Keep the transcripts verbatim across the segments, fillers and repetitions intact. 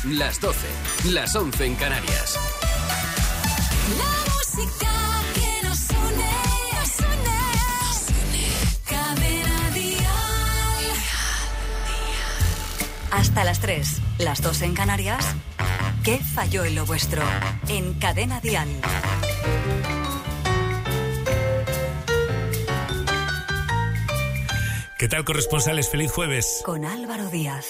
las doce, las once en Canarias. La música que nos une, nos une, nos une. Cadena Dial. Hasta las tres, las dos en Canarias. ¿Qué falló en lo vuestro? En Cadena Dial. ¿Qué tal, corresponsales? Feliz jueves. Con Álvaro Díaz.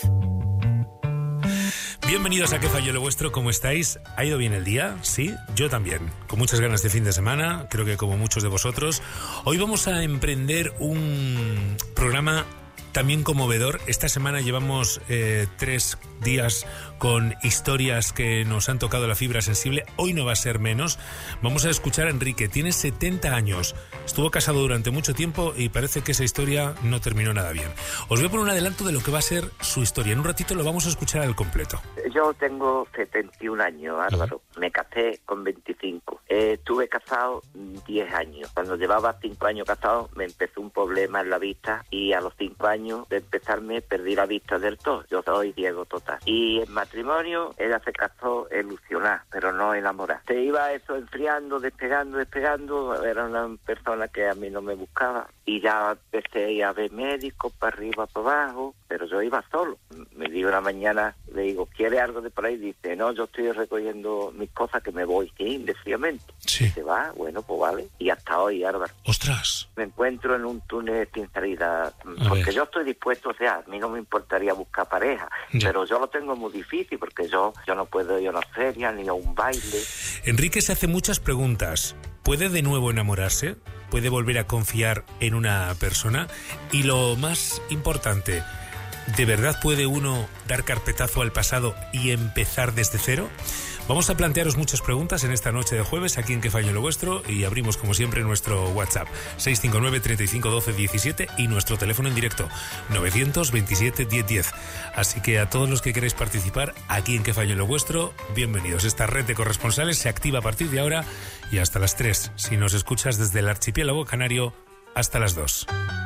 Bienvenidos a ¿Qué falló lo vuestro? ¿Cómo estáis? ¿Ha ido bien el día? Sí, yo también. Con muchas ganas de fin de semana, creo que como muchos de vosotros. Hoy vamos a emprender un programa también conmovedor. Esta semana llevamos eh, tres días con historias que nos han tocado la fibra sensible. Hoy no va a ser menos. Vamos a escuchar a Enrique. Tiene setenta años. Estuvo casado durante mucho tiempo y parece que esa historia no terminó nada bien. Os voy a poner un adelanto de lo que va a ser su historia. En un ratito lo vamos a escuchar al completo. Yo tengo setenta y un años, Álvaro. Uh-huh. Me casé con veinticinco. Eh, estuve casado diez años. Cuando llevaba cinco años casado me empezó un problema en la vista y a los cinco años de empezarme perdí la vista del todo. Yo soy Diego total. Y en matrimonio ella se casó ilusionada, pero no enamorada. Se iba eso enfriando, despegando, despegando. Era una persona que a mí no me buscaba. Y ya empecé a ver médicos para arriba, para abajo, pero yo iba solo. Me digo una mañana, le digo, ¿quiere algo de por ahí? Dice, no, yo estoy recogiendo mis cosas que me voy, sí, indefinidamente. Sí. Se va, bueno, pues vale. Y hasta hoy, Álvaro. ¡Ostras! Me encuentro en un túnel sin salida, porque yo estoy dispuesto, o sea, a mí no me importaría buscar pareja, ya. Pero yo lo tengo muy difícil, porque yo, yo no puedo ir a una feria ni a un baile. Enrique se hace muchas preguntas. ¿Puede de nuevo enamorarse? ¿Puede volver a confiar en una persona? Y lo más importante, ¿de verdad puede uno dar carpetazo al pasado y empezar desde cero? Vamos a plantearos muchas preguntas en esta noche de jueves aquí en ¿Qué falló lo vuestro? Y abrimos como siempre nuestro WhatsApp seis cinco nueve, treinta y cinco, doce, diecisiete y nuestro teléfono en directo novecientos veintisiete, diez, diez. Así que a todos los que queréis participar aquí en ¿Qué falló lo vuestro? Bienvenidos. Esta red de corresponsales se activa a partir de ahora y hasta las tres. Si nos escuchas desde el archipiélago canario, hasta las dos.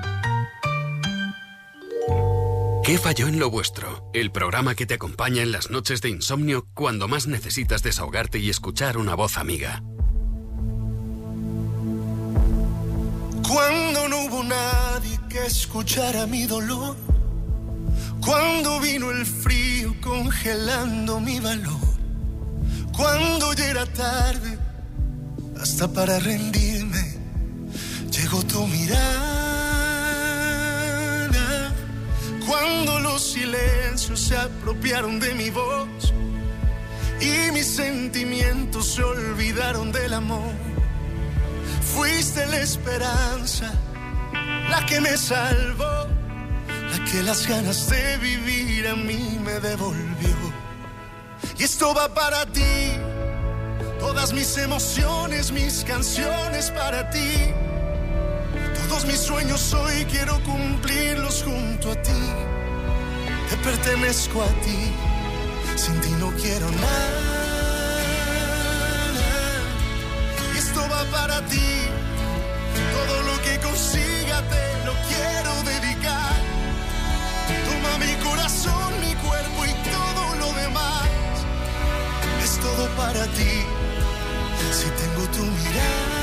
¿Qué falló en lo vuestro? El programa que te acompaña en las noches de insomnio cuando más necesitas desahogarte y escuchar una voz amiga. Cuando no hubo nadie que escuchara mi dolor, cuando vino el frío congelando mi valor, cuando ya era tarde hasta para rendirme, llegó tu mirada. Cuando los silencios se apropiaron de mi voz y mis sentimientos se olvidaron del amor, fuiste la esperanza, la que me salvó, la que las ganas de vivir a mí me devolvió. Y esto va para ti, todas mis emociones, mis canciones para ti. Todos mis sueños hoy quiero cumplirlos junto a ti. Te pertenezco a ti, sin ti no quiero nada. Y esto va para ti, todo lo que consiga te lo quiero dedicar. Toma mi corazón, mi cuerpo y todo lo demás. Es todo para ti, si tengo tu mirada.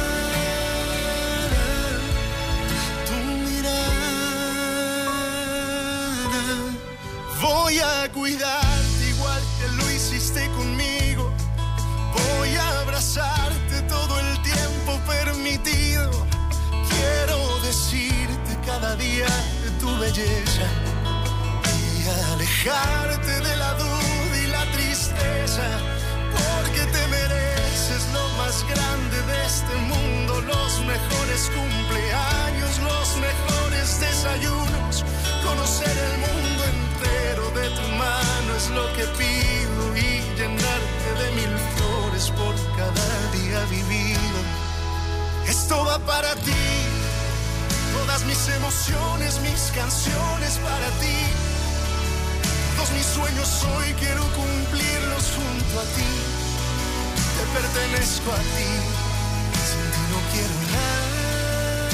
Voy a cuidarte igual que lo hiciste conmigo. Voy a abrazarte todo el tiempo permitido. Quiero decirte cada día de tu belleza y alejarte de la duda y la tristeza, porque te mereces lo más grande de este mundo, los mejores cumpleaños, los mejores desayunos, conocer el mundo entero de tu mano es lo que pido y llenarte de mil flores por cada día vivido. Esto va para ti, todas mis emociones, mis canciones para ti. Todos mis sueños hoy quiero cumplirlos junto a ti. Te pertenezco a ti, sin ti no quiero nada.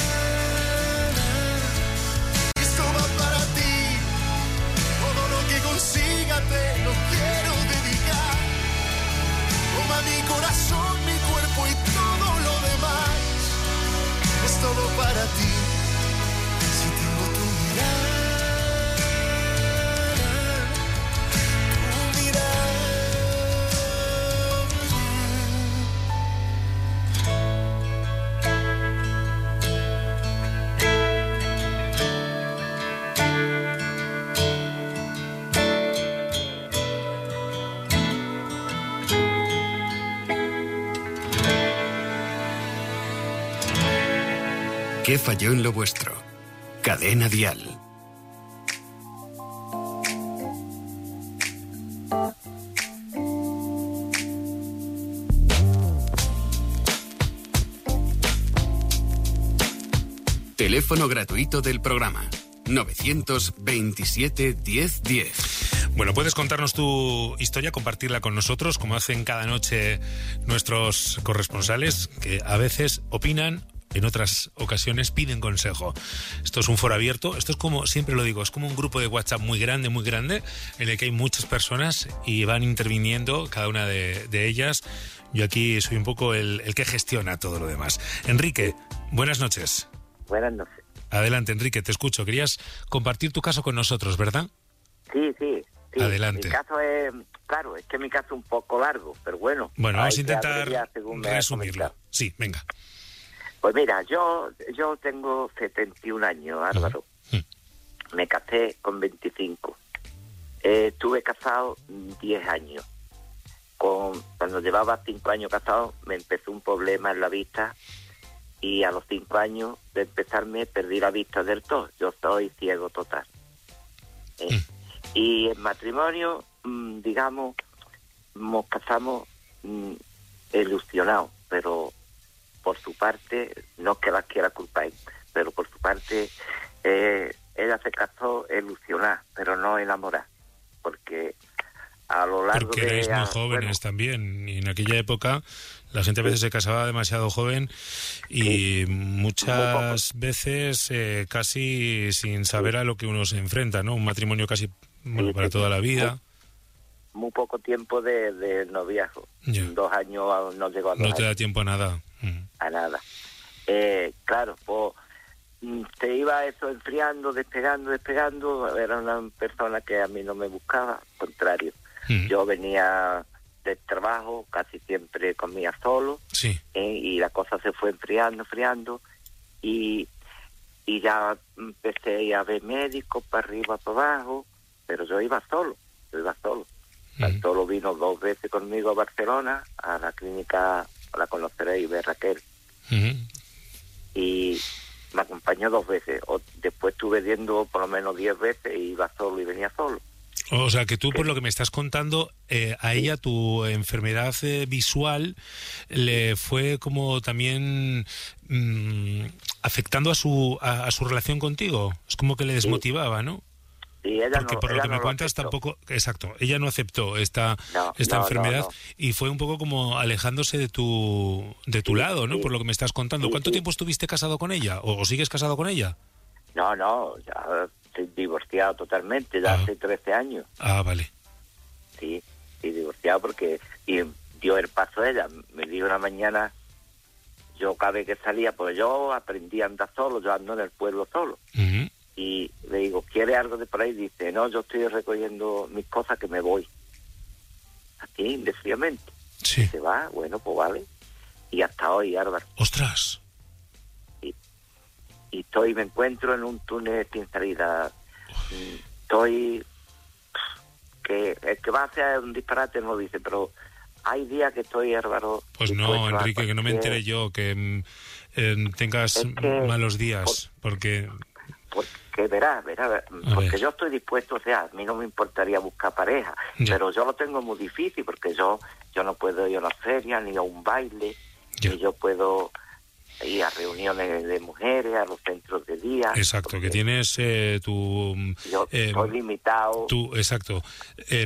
Esto va para ti, todo lo que consiga te lo quiero ¿Qué falló en lo vuestro? Cadena Dial. Teléfono gratuito del programa novecientos veintisiete diez diez. Bueno, puedes contarnos tu historia, compartirla con nosotros, como hacen cada noche nuestros corresponsales, que a veces opinan, en otras ocasiones piden consejo. Esto es un foro abierto, esto es como, siempre lo digo, es como un grupo de WhatsApp muy grande, muy grande, en el que hay muchas personas y van interviniendo cada una de, de ellas. Yo aquí soy un poco el, el que gestiona todo lo demás. Enrique, buenas noches. Buenas noches. Adelante, Enrique, te escucho. Querías compartir tu caso con nosotros, ¿verdad? Sí, sí. sí. Adelante. Mi caso es, claro, es que mi caso es un poco largo, pero bueno. Bueno, vamos a intentar abreviar, resumirlo. Sí, venga. Pues mira, yo yo tengo setenta y un años, Álvaro. Uh-huh. Me casé con veinticinco. Eh, estuve casado diez años. Con, cuando llevaba cinco años casado, me empezó un problema en la vista. Y a los cinco años de empezarme perdí la vista del todo. Yo soy ciego total. ¿eh? Mm. Y en matrimonio, mmm, digamos, nos casamos mmm, ilusionados, pero por su parte, no es que la quiera culpar, pero por su parte, eh, ella se casó ilusionada, pero no enamorada, porque a lo largo porque de... erais muy ella, jóvenes bueno, también, y en aquella época la gente a veces se casaba demasiado joven y sí, muchas veces eh, casi sin saber a lo que uno se enfrenta, ¿no? Un matrimonio casi bueno, sí, para sí, toda la vida. Muy, muy poco tiempo de, de noviazgo. Ya. Dos años, no llegó a dos No te da años. tiempo a nada. Mm. A nada. Eh, claro, pues se iba eso enfriando, despegando, despegando. Era una persona que a mí no me buscaba, al contrario. Mm. Yo venía del trabajo, casi siempre comía solo, Sí. eh, y la cosa se fue enfriando, enfriando, y, y ya empecé a ver médicos para arriba, para abajo, pero yo iba solo, yo iba solo. Mm. Solo vino dos veces conmigo a Barcelona, a la clínica, la conoceréis, de Raquel, Mm. y me acompañó dos veces. O, después estuve viendo por lo menos diez veces y iba solo y venía solo. O sea, que tú, por lo que me estás contando, eh, a ella tu enfermedad eh, visual le fue como también mmm, afectando a su a, a su relación contigo. Es como que le desmotivaba, ¿no? Sí, ella Porque no, por lo ella que no me lo cuentas aceptó. tampoco... Exacto, ella no aceptó esta, No, esta no, enfermedad no, no. y fue un poco como alejándose de tu de tu Sí, lado, ¿no? sí. Por lo que me estás contando. Sí, ¿Cuánto sí. tiempo estuviste casado con ella? ¿O, o sigues casado con ella? No, no, ya estoy divorciado totalmente, ya Ah. hace trece años. Ah, vale. Sí, sí, divorciado porque y dio el paso a ella. Me dijo una mañana, yo cada vez que salía, pues yo aprendí a andar solo, yo ando en el pueblo solo. Ujú. Y le digo, ¿quiere algo de por ahí? Dice, no, yo estoy recogiendo mis cosas que me voy. Así, indefinitivamente. Sí. Se va, bueno, pues vale. Y hasta hoy, Álvaro. Ostras. Y, y estoy, me encuentro en un túnel sin salida. Mm, Estoy... que el que va a hacer un disparate no lo dice, pero hay días que estoy, Álvaro... Pues no, dispuesto a Enrique, que no me cualquier- entere yo, que mm, eh, tengas Es que- malos días, porque... Porque verás, verás, A porque ver. yo estoy dispuesto, o sea, a mí no me importaría buscar pareja, Ya. pero yo lo tengo muy difícil porque yo yo no puedo ir a una feria, ni a un baile, Ya. ni yo puedo ir a reuniones de mujeres, a los centros de día. Exacto, que porque tienes eh, tu... Yo eh, estoy limitado. tu exacto. Eh,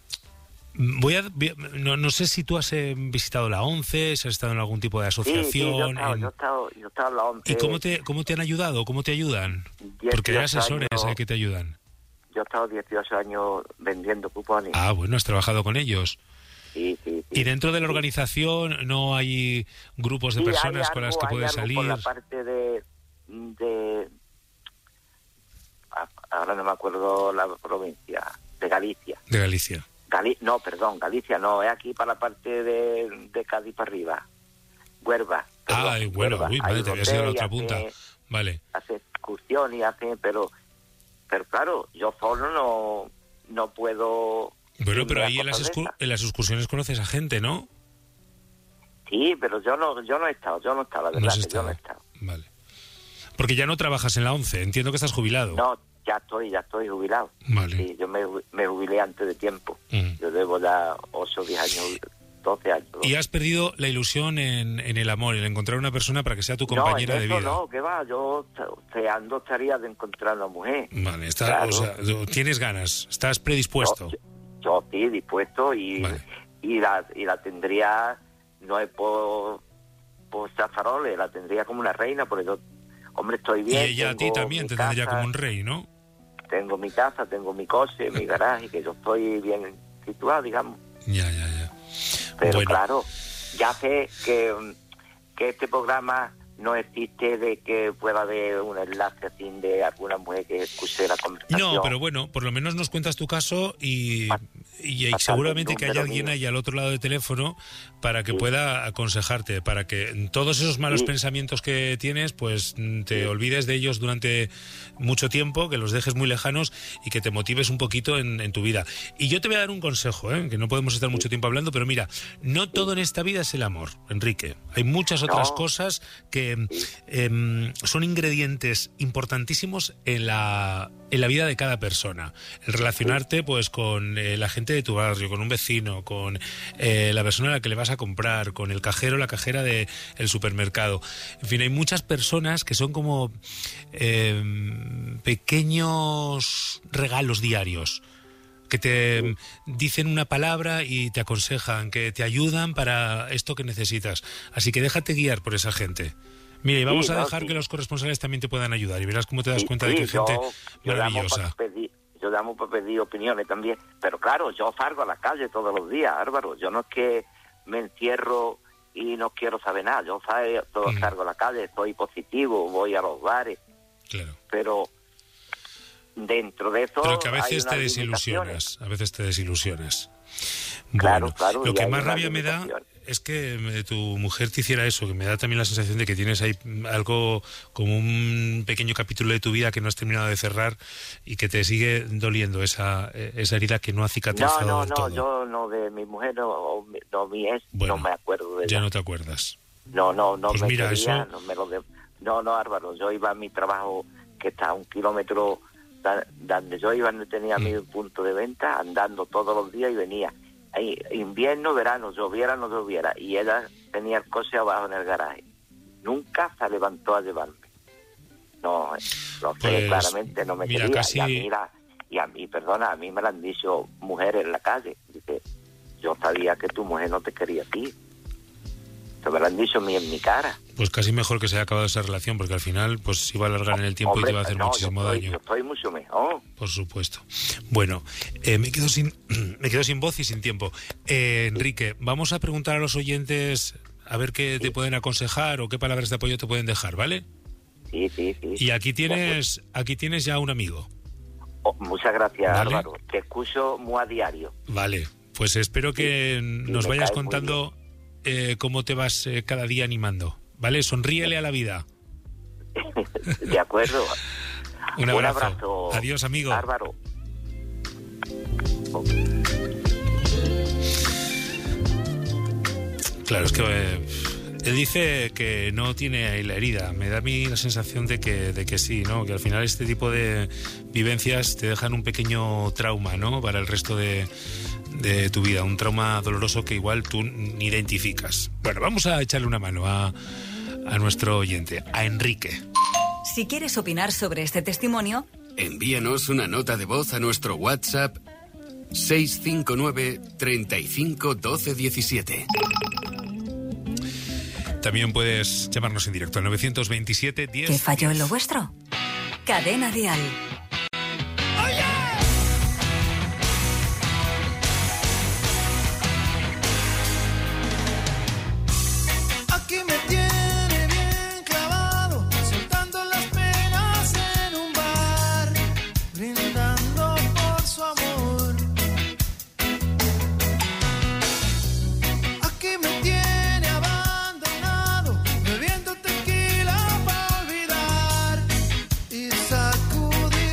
voy a... vi- No, no sé si tú has eh, visitado la ONCE, si has estado en algún tipo de Sí, sí, yo he asociación... estado, en- yo he estado, yo he estado en la once. ¿Y cómo te, cómo te han ayudado? ¿Cómo te ayudan? Porque hay dieciocho asesores años. eh, que te ayudan. Yo he estado dieciocho años vendiendo cupones. Ah, bueno, has trabajado con ellos. Sí, sí, sí. ¿Y dentro de la Sí. organización no hay grupos de Sí, hay personas con las algo- que hay puedes algo salir? por la parte de, de ah, ahora no me acuerdo la provincia, de Galicia. De Galicia. Gali, no, perdón, Galicia no, es aquí para la parte de, de Cádiz para arriba. Huelva. perdón, Ah, bueno, Huelva. uy, Ahí madre, te habías donde ido a la otra hace- punta. Vale. Hace excursiones, hace, pero, pero claro, yo solo no, no puedo... Bueno, irme pero a ahí en las, cosas de excu- esas. en las excursiones conoces a gente, ¿no? Sí, pero yo no, yo no he estado, yo no he estado, la No verdad, has que yo no he estado. estado. Vale. Porque ya no trabajas en la ONCE, entiendo que estás jubilado. No, ya estoy, ya estoy jubilado. Vale. Sí, yo me, me jubilé antes de tiempo. Mm. Yo debo ya ocho, diez años, doce años. ¿no? Y has perdido la ilusión en, en el amor, en encontrar una persona para que sea tu compañera no, en de eso vida. No, que va, yo deseando estaría de encontrar una mujer. Vale, está, Claro. o sea, tienes ganas, estás predispuesto. Yo, yo sí, dispuesto y, Vale. y, la, y la tendría, no es por, por zafaroles, la tendría como una reina, porque yo, hombre, estoy Y bien. ella a ti tengo también mi te tendría casa, como un rey, ¿no? Tengo mi casa, tengo mi coche, mi garaje, que yo estoy bien situado, digamos. Ya, ya, ya. Pero Bueno. claro, ya sé que, que este programa no existe de que pueda haber un enlace así de alguna mujer que escuche la conversación. No, pero bueno, por lo menos nos cuentas tu caso y, Pa- y, y pasar seguramente el que haya número alguien mío. ahí al otro lado del teléfono para que Sí. pueda aconsejarte, para que todos esos malos Sí. pensamientos que tienes, pues mm, te Sí. olvides de ellos durante mucho tiempo, que los dejes muy lejanos y que te motives un poquito en, en tu vida. Y yo te voy a dar un consejo, ¿eh? Que no podemos estar mucho tiempo hablando, pero mira, no todo en esta vida es el amor, Enrique. Hay muchas otras No. cosas que em, son ingredientes importantísimos en la, en la vida de cada persona. El relacionarte pues con eh, la gente de tu barrio, con un vecino, con eh, la persona a la que le vas a comprar, con el cajero o la cajera del supermercado. En fin, hay muchas personas que son como em, pequeños regalos diarios que te dicen una palabra y te aconsejan, que te ayudan para esto que necesitas. Así que déjate guiar por esa gente. Mira, y vamos Sí, a no, dejar sí. que los corresponsales también te puedan ayudar y verás cómo te das Sí, cuenta sí, de que hay gente yo, yo llamo maravillosa. para pedir, yo llamo para pedir opiniones también, pero claro, yo salgo a la calle todos los días, Álvaro, yo no es que me encierro y no quiero saber nada, yo salgo, todo, Mm. salgo a la calle, soy positivo, voy a los bares, Claro. pero dentro de eso Pero que a hay veces unas te limitaciones. desilusionas, a veces te desilusionas. Claro, Bueno, claro, lo y que hay más unas rabia me da limitaciones. es que eh, tu mujer te hiciera eso, que me da también la sensación de que tienes ahí algo como un pequeño capítulo de tu vida que no has terminado de cerrar y que te sigue doliendo esa, eh, esa herida que no ha cicatrizado No, no, del no, todo. yo no, de mi mujer no, o mi- no mi ex, Bueno, no me acuerdo de Ya ella. no te acuerdas. No, no, no Pues me mira, quería, eso- no me lo de- No, no, Álvaro, yo iba a mi trabajo que está a un kilómetro da- donde yo iba, no tenía Mm. mi punto de venta, andando todos los días y venía. Ahí, invierno, verano, lloviera, no lloviera, y ella tenía el coche abajo en el garaje. Nunca se levantó a llevarme. No, eh, lo sé, Pues, claramente no me mira, quería. casi- Y a mí, la- y a mí, perdona, a mí me lo han dicho mujeres en la calle. Dice, yo sabía que tu mujer no te quería a ti. Eso me lo han dicho a mí en mi cara. Pues casi mejor que se haya acabado esa relación, porque al final pues se iba a alargar en el tiempo y te Hombre, va a hacer no, muchísimo yo estoy, daño. Yo estoy mucho mejor. Por supuesto. Bueno, eh, me quedo sin me quedo sin voz y sin tiempo. Eh, Enrique, vamos a preguntar a los oyentes a ver qué te pueden aconsejar o qué palabras de apoyo te pueden dejar, ¿vale? Sí, sí, sí. Y aquí tienes aquí tienes ya un amigo. Oh, muchas gracias, Vale. Álvaro. Te escucho muy a diario. Vale, pues espero que Sí, nos me vayas cae muy contando eh, cómo te vas eh, cada día animando. ¿Vale? Sonríele a la vida. De acuerdo. Un abrazo. abrazo. Adiós, amigo. Álvaro. Claro, es que eh, él dice que no tiene ahí la herida. Me da a mí la sensación de que, de que sí, ¿no? Que al final este tipo de vivencias te dejan un pequeño trauma, ¿no? Para el resto de, de tu vida. Un trauma doloroso que igual tú ni identificas. Bueno, vamos a echarle una mano a, a nuestro oyente, a Enrique. Si quieres opinar sobre este testimonio, Envíanos una nota de voz a nuestro WhatsApp seis cinco nueve, treinta y cinco, doce, diecisiete. También puedes llamarnos en directo al novecientos veintisiete diez. ¿qué falló en lo vuestro? Cadena Dial. Aquí me tiene bien clavado, soltando las penas en un bar, brindando por su amor. Aquí me tiene abandonado, bebiendo tequila para olvidar y sacudir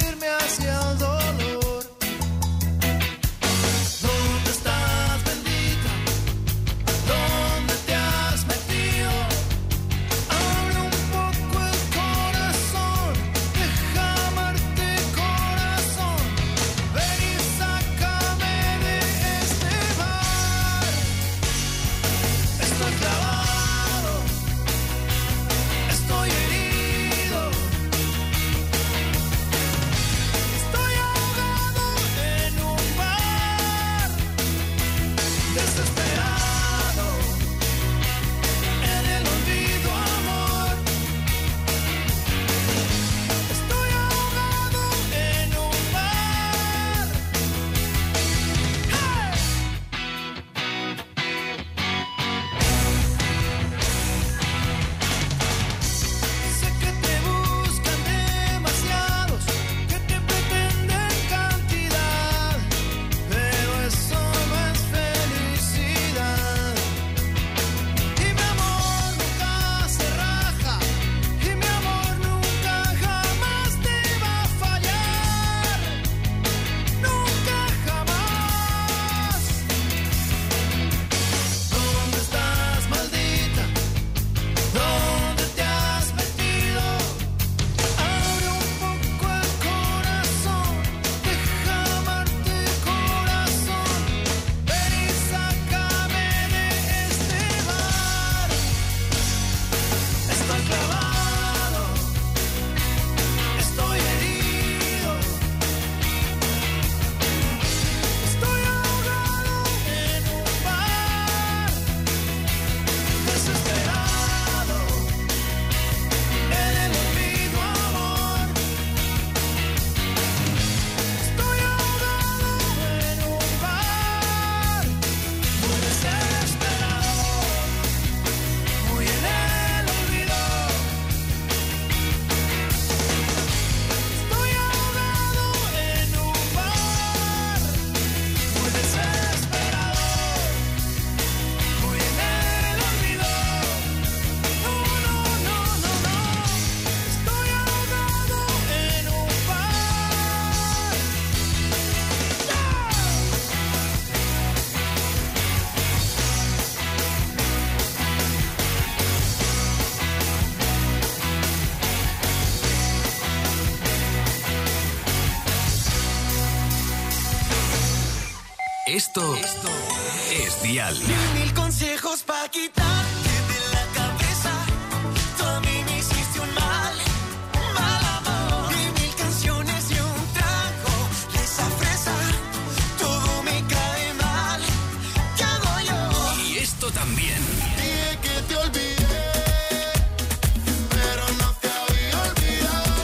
Esto, esto es Dial. Mil, mil consejos para quitarte de la cabeza. Tú a mí me hiciste un mal, mal amor. Mil, mil canciones y un trago de esa fresa. Todo me cae mal. ¿Qué hago yo? Y esto también. Dije que te olvidé, pero no te había olvidado.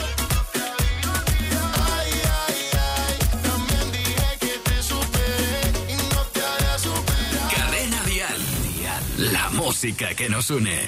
Ay, ay, ay. También dije que te superé y no te había superado. Cadena Dial. La música que nos une.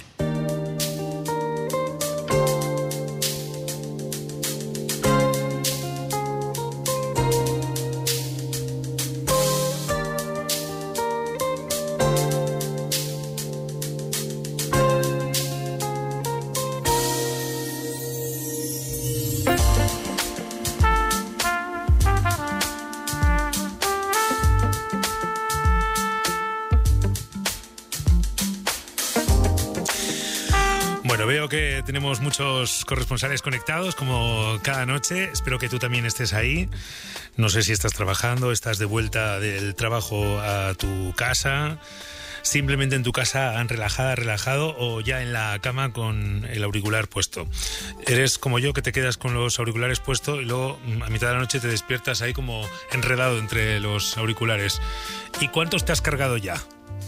Bueno, veo que tenemos muchos corresponsales conectados, como cada noche. Espero que tú también estés ahí. No sé si estás trabajando, estás de vuelta del trabajo a tu casa, simplemente en tu casa relajada, relajado, o ya en la cama con el auricular puesto. Eres como yo, que te quedas con los auriculares puestos y luego a mitad de la noche te despiertas ahí como enredado entre los auriculares. ¿Y cuántos te has cargado ya?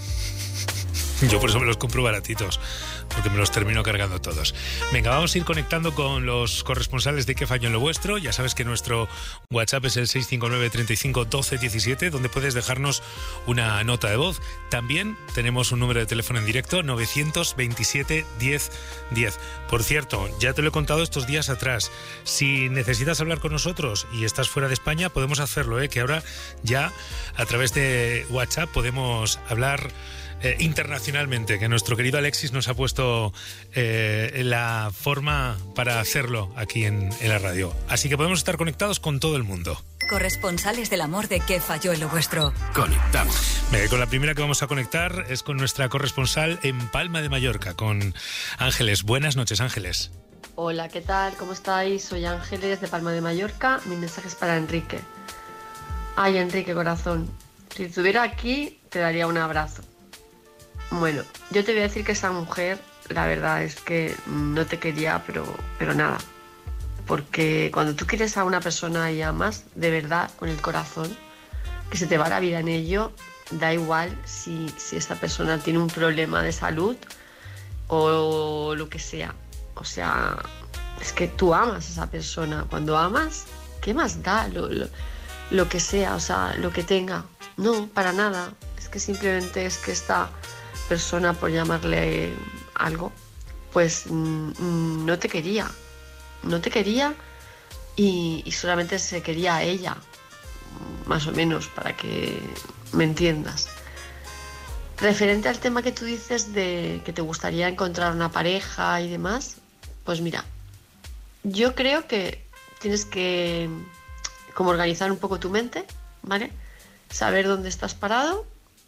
Yo por eso me los compro baratitos, porque me los termino cargando todos. Venga, vamos a ir conectando con los corresponsales de ¿Qué falló en lo vuestro? Ya sabes que nuestro WhatsApp es el seis cinco nueve, treinta y cinco, doce diecisiete, donde puedes dejarnos una nota de voz. También tenemos un número de teléfono en directo, novecientos veintisiete, diez diez. Por cierto, ya te lo he contado estos días atrás. Si necesitas hablar con nosotros y estás fuera de España, podemos hacerlo, ¿eh? Que ahora ya a través de WhatsApp podemos hablar Eh, internacionalmente, que nuestro querido Alexis nos ha puesto eh, la forma para hacerlo aquí en, en la radio. Así que podemos estar conectados con todo el mundo. Corresponsales del amor de ¿Qué falló en lo vuestro? Conectamos. Venga, con la primera que vamos a conectar es con nuestra corresponsal en Palma de Mallorca, con Ángeles. Buenas noches, Ángeles. Hola, ¿qué tal? ¿Cómo estáis? Soy Ángeles de Palma de Mallorca. Mi mensaje es para Enrique. Ay, Enrique, corazón. Si estuviera aquí, te daría un abrazo. Bueno, yo te voy a decir que esa mujer, la verdad es que no te quería, pero, pero nada. Porque cuando tú quieres a una persona y amas, de verdad, con el corazón, que se te va la vida en ello, da igual si, si esta persona tiene un problema de salud o lo que sea. O sea, es que tú amas a esa persona. Cuando amas, ¿qué más da lo, lo, lo que sea, o sea, lo que tenga? No, para nada. Es que simplemente es que esta persona, por llamarle algo, pues mm, no te quería, no te quería y, y solamente se quería a ella, más o menos, para que me entiendas. Referente al tema que tú dices de que te gustaría encontrar una pareja y demás, pues mira, yo creo que tienes que como organizar un poco tu mente, ¿vale? Saber dónde estás parado.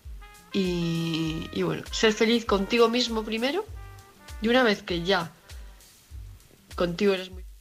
Y, y bueno, ser feliz contigo mismo primero, y una vez que ya contigo eres muy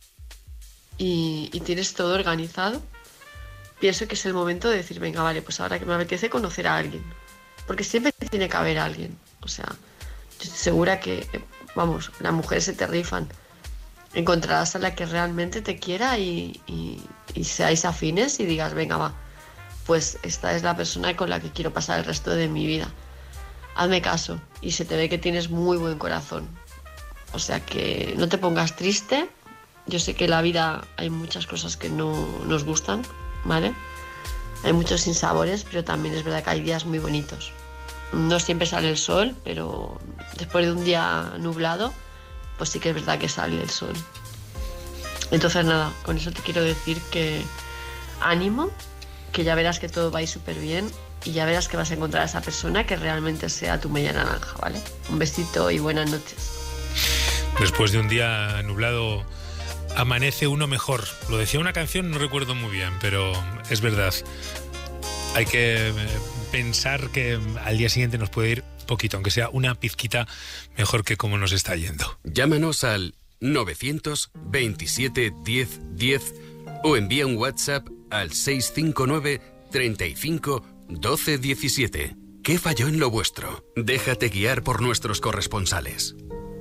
y, y tienes todo organizado, pienso que es el momento de decir, venga, vale, pues ahora que me apetece conocer a alguien, porque siempre tiene que haber alguien. O sea, yo estoy segura que, vamos, las mujeres se te rifan, encontrarás a la que realmente te quiera y, y, y seáis afines y digas, venga, va, pues esta es la persona con la que quiero pasar el resto de mi vida. Hazme caso y se te ve que tienes muy buen corazón. O sea que no te pongas triste. Yo sé que en la vida hay muchas cosas que no nos gustan, ¿vale? Hay muchos sinsabores, pero también es verdad que hay días muy bonitos. No siempre sale el sol, pero después de un día nublado, pues sí que es verdad que sale el sol. Entonces nada, con eso te quiero decir que ánimo, que ya verás que todo va a ir súper bien y ya verás que vas a encontrar a esa persona que realmente sea tu media naranja, ¿vale? Un besito y buenas noches. Después de un día nublado, amanece uno mejor. Lo decía una canción, no recuerdo muy bien, pero es verdad. Hay que pensar que al día siguiente nos puede ir poquito, aunque sea una pizquita mejor que como nos está yendo. Llámanos al novecientos veintisiete, diez diez o envía un WhatsApp al seis cinco nueve, treinta y cinco, doce diecisiete. ¿Qué falló en lo vuestro? Déjate guiar por nuestros corresponsales.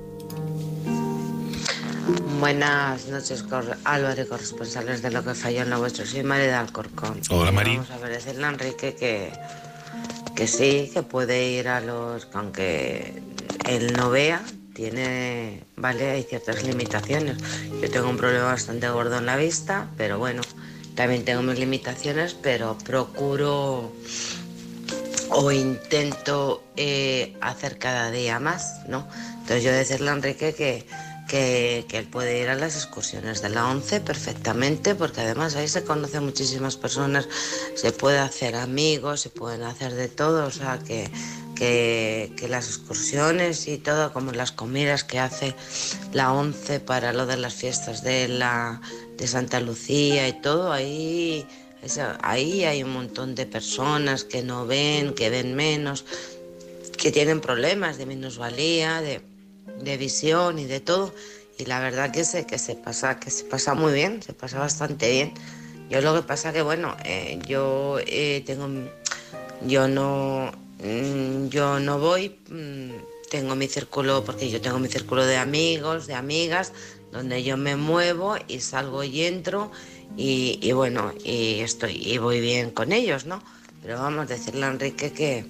Buenas noches, cor- Álvaro y corresponsales de Lo que falló en lo vuestro. Soy Mari de Alcorcón. Hola, Y Mari. Vamos a ver, decirle a Enrique que, que sí, que puede ir a los... que aunque él no vea, tiene... Vale, hay ciertas limitaciones. Yo tengo un problema bastante gordo en la vista, pero bueno, también tengo mis limitaciones, pero procuro o intento eh, hacer cada día más, ¿no? Entonces yo decirle a Enrique que... Que, que él puede ir a las excursiones de la ONCE perfectamente, porque además ahí se conocen muchísimas personas, se puede hacer amigos, se pueden hacer de todo, o sea que, que, que las excursiones y todo, como las comidas que hace la ONCE para lo de las fiestas de, la, de Santa Lucía y todo, ahí, esa, ahí hay un montón de personas que no ven, que ven menos, que tienen problemas de minusvalía, de... de visión y de todo, y la verdad que se, que se pasa que se pasa muy bien, se pasa bastante bien. Yo lo que pasa que bueno, eh, yo eh, tengo yo no mm, yo no voy, mm, tengo mi círculo, porque yo tengo mi círculo de amigos, de amigas, donde yo me muevo y salgo y entro y, y bueno, y estoy y voy bien con ellos, ¿no? Pero vamos a decirle a Enrique que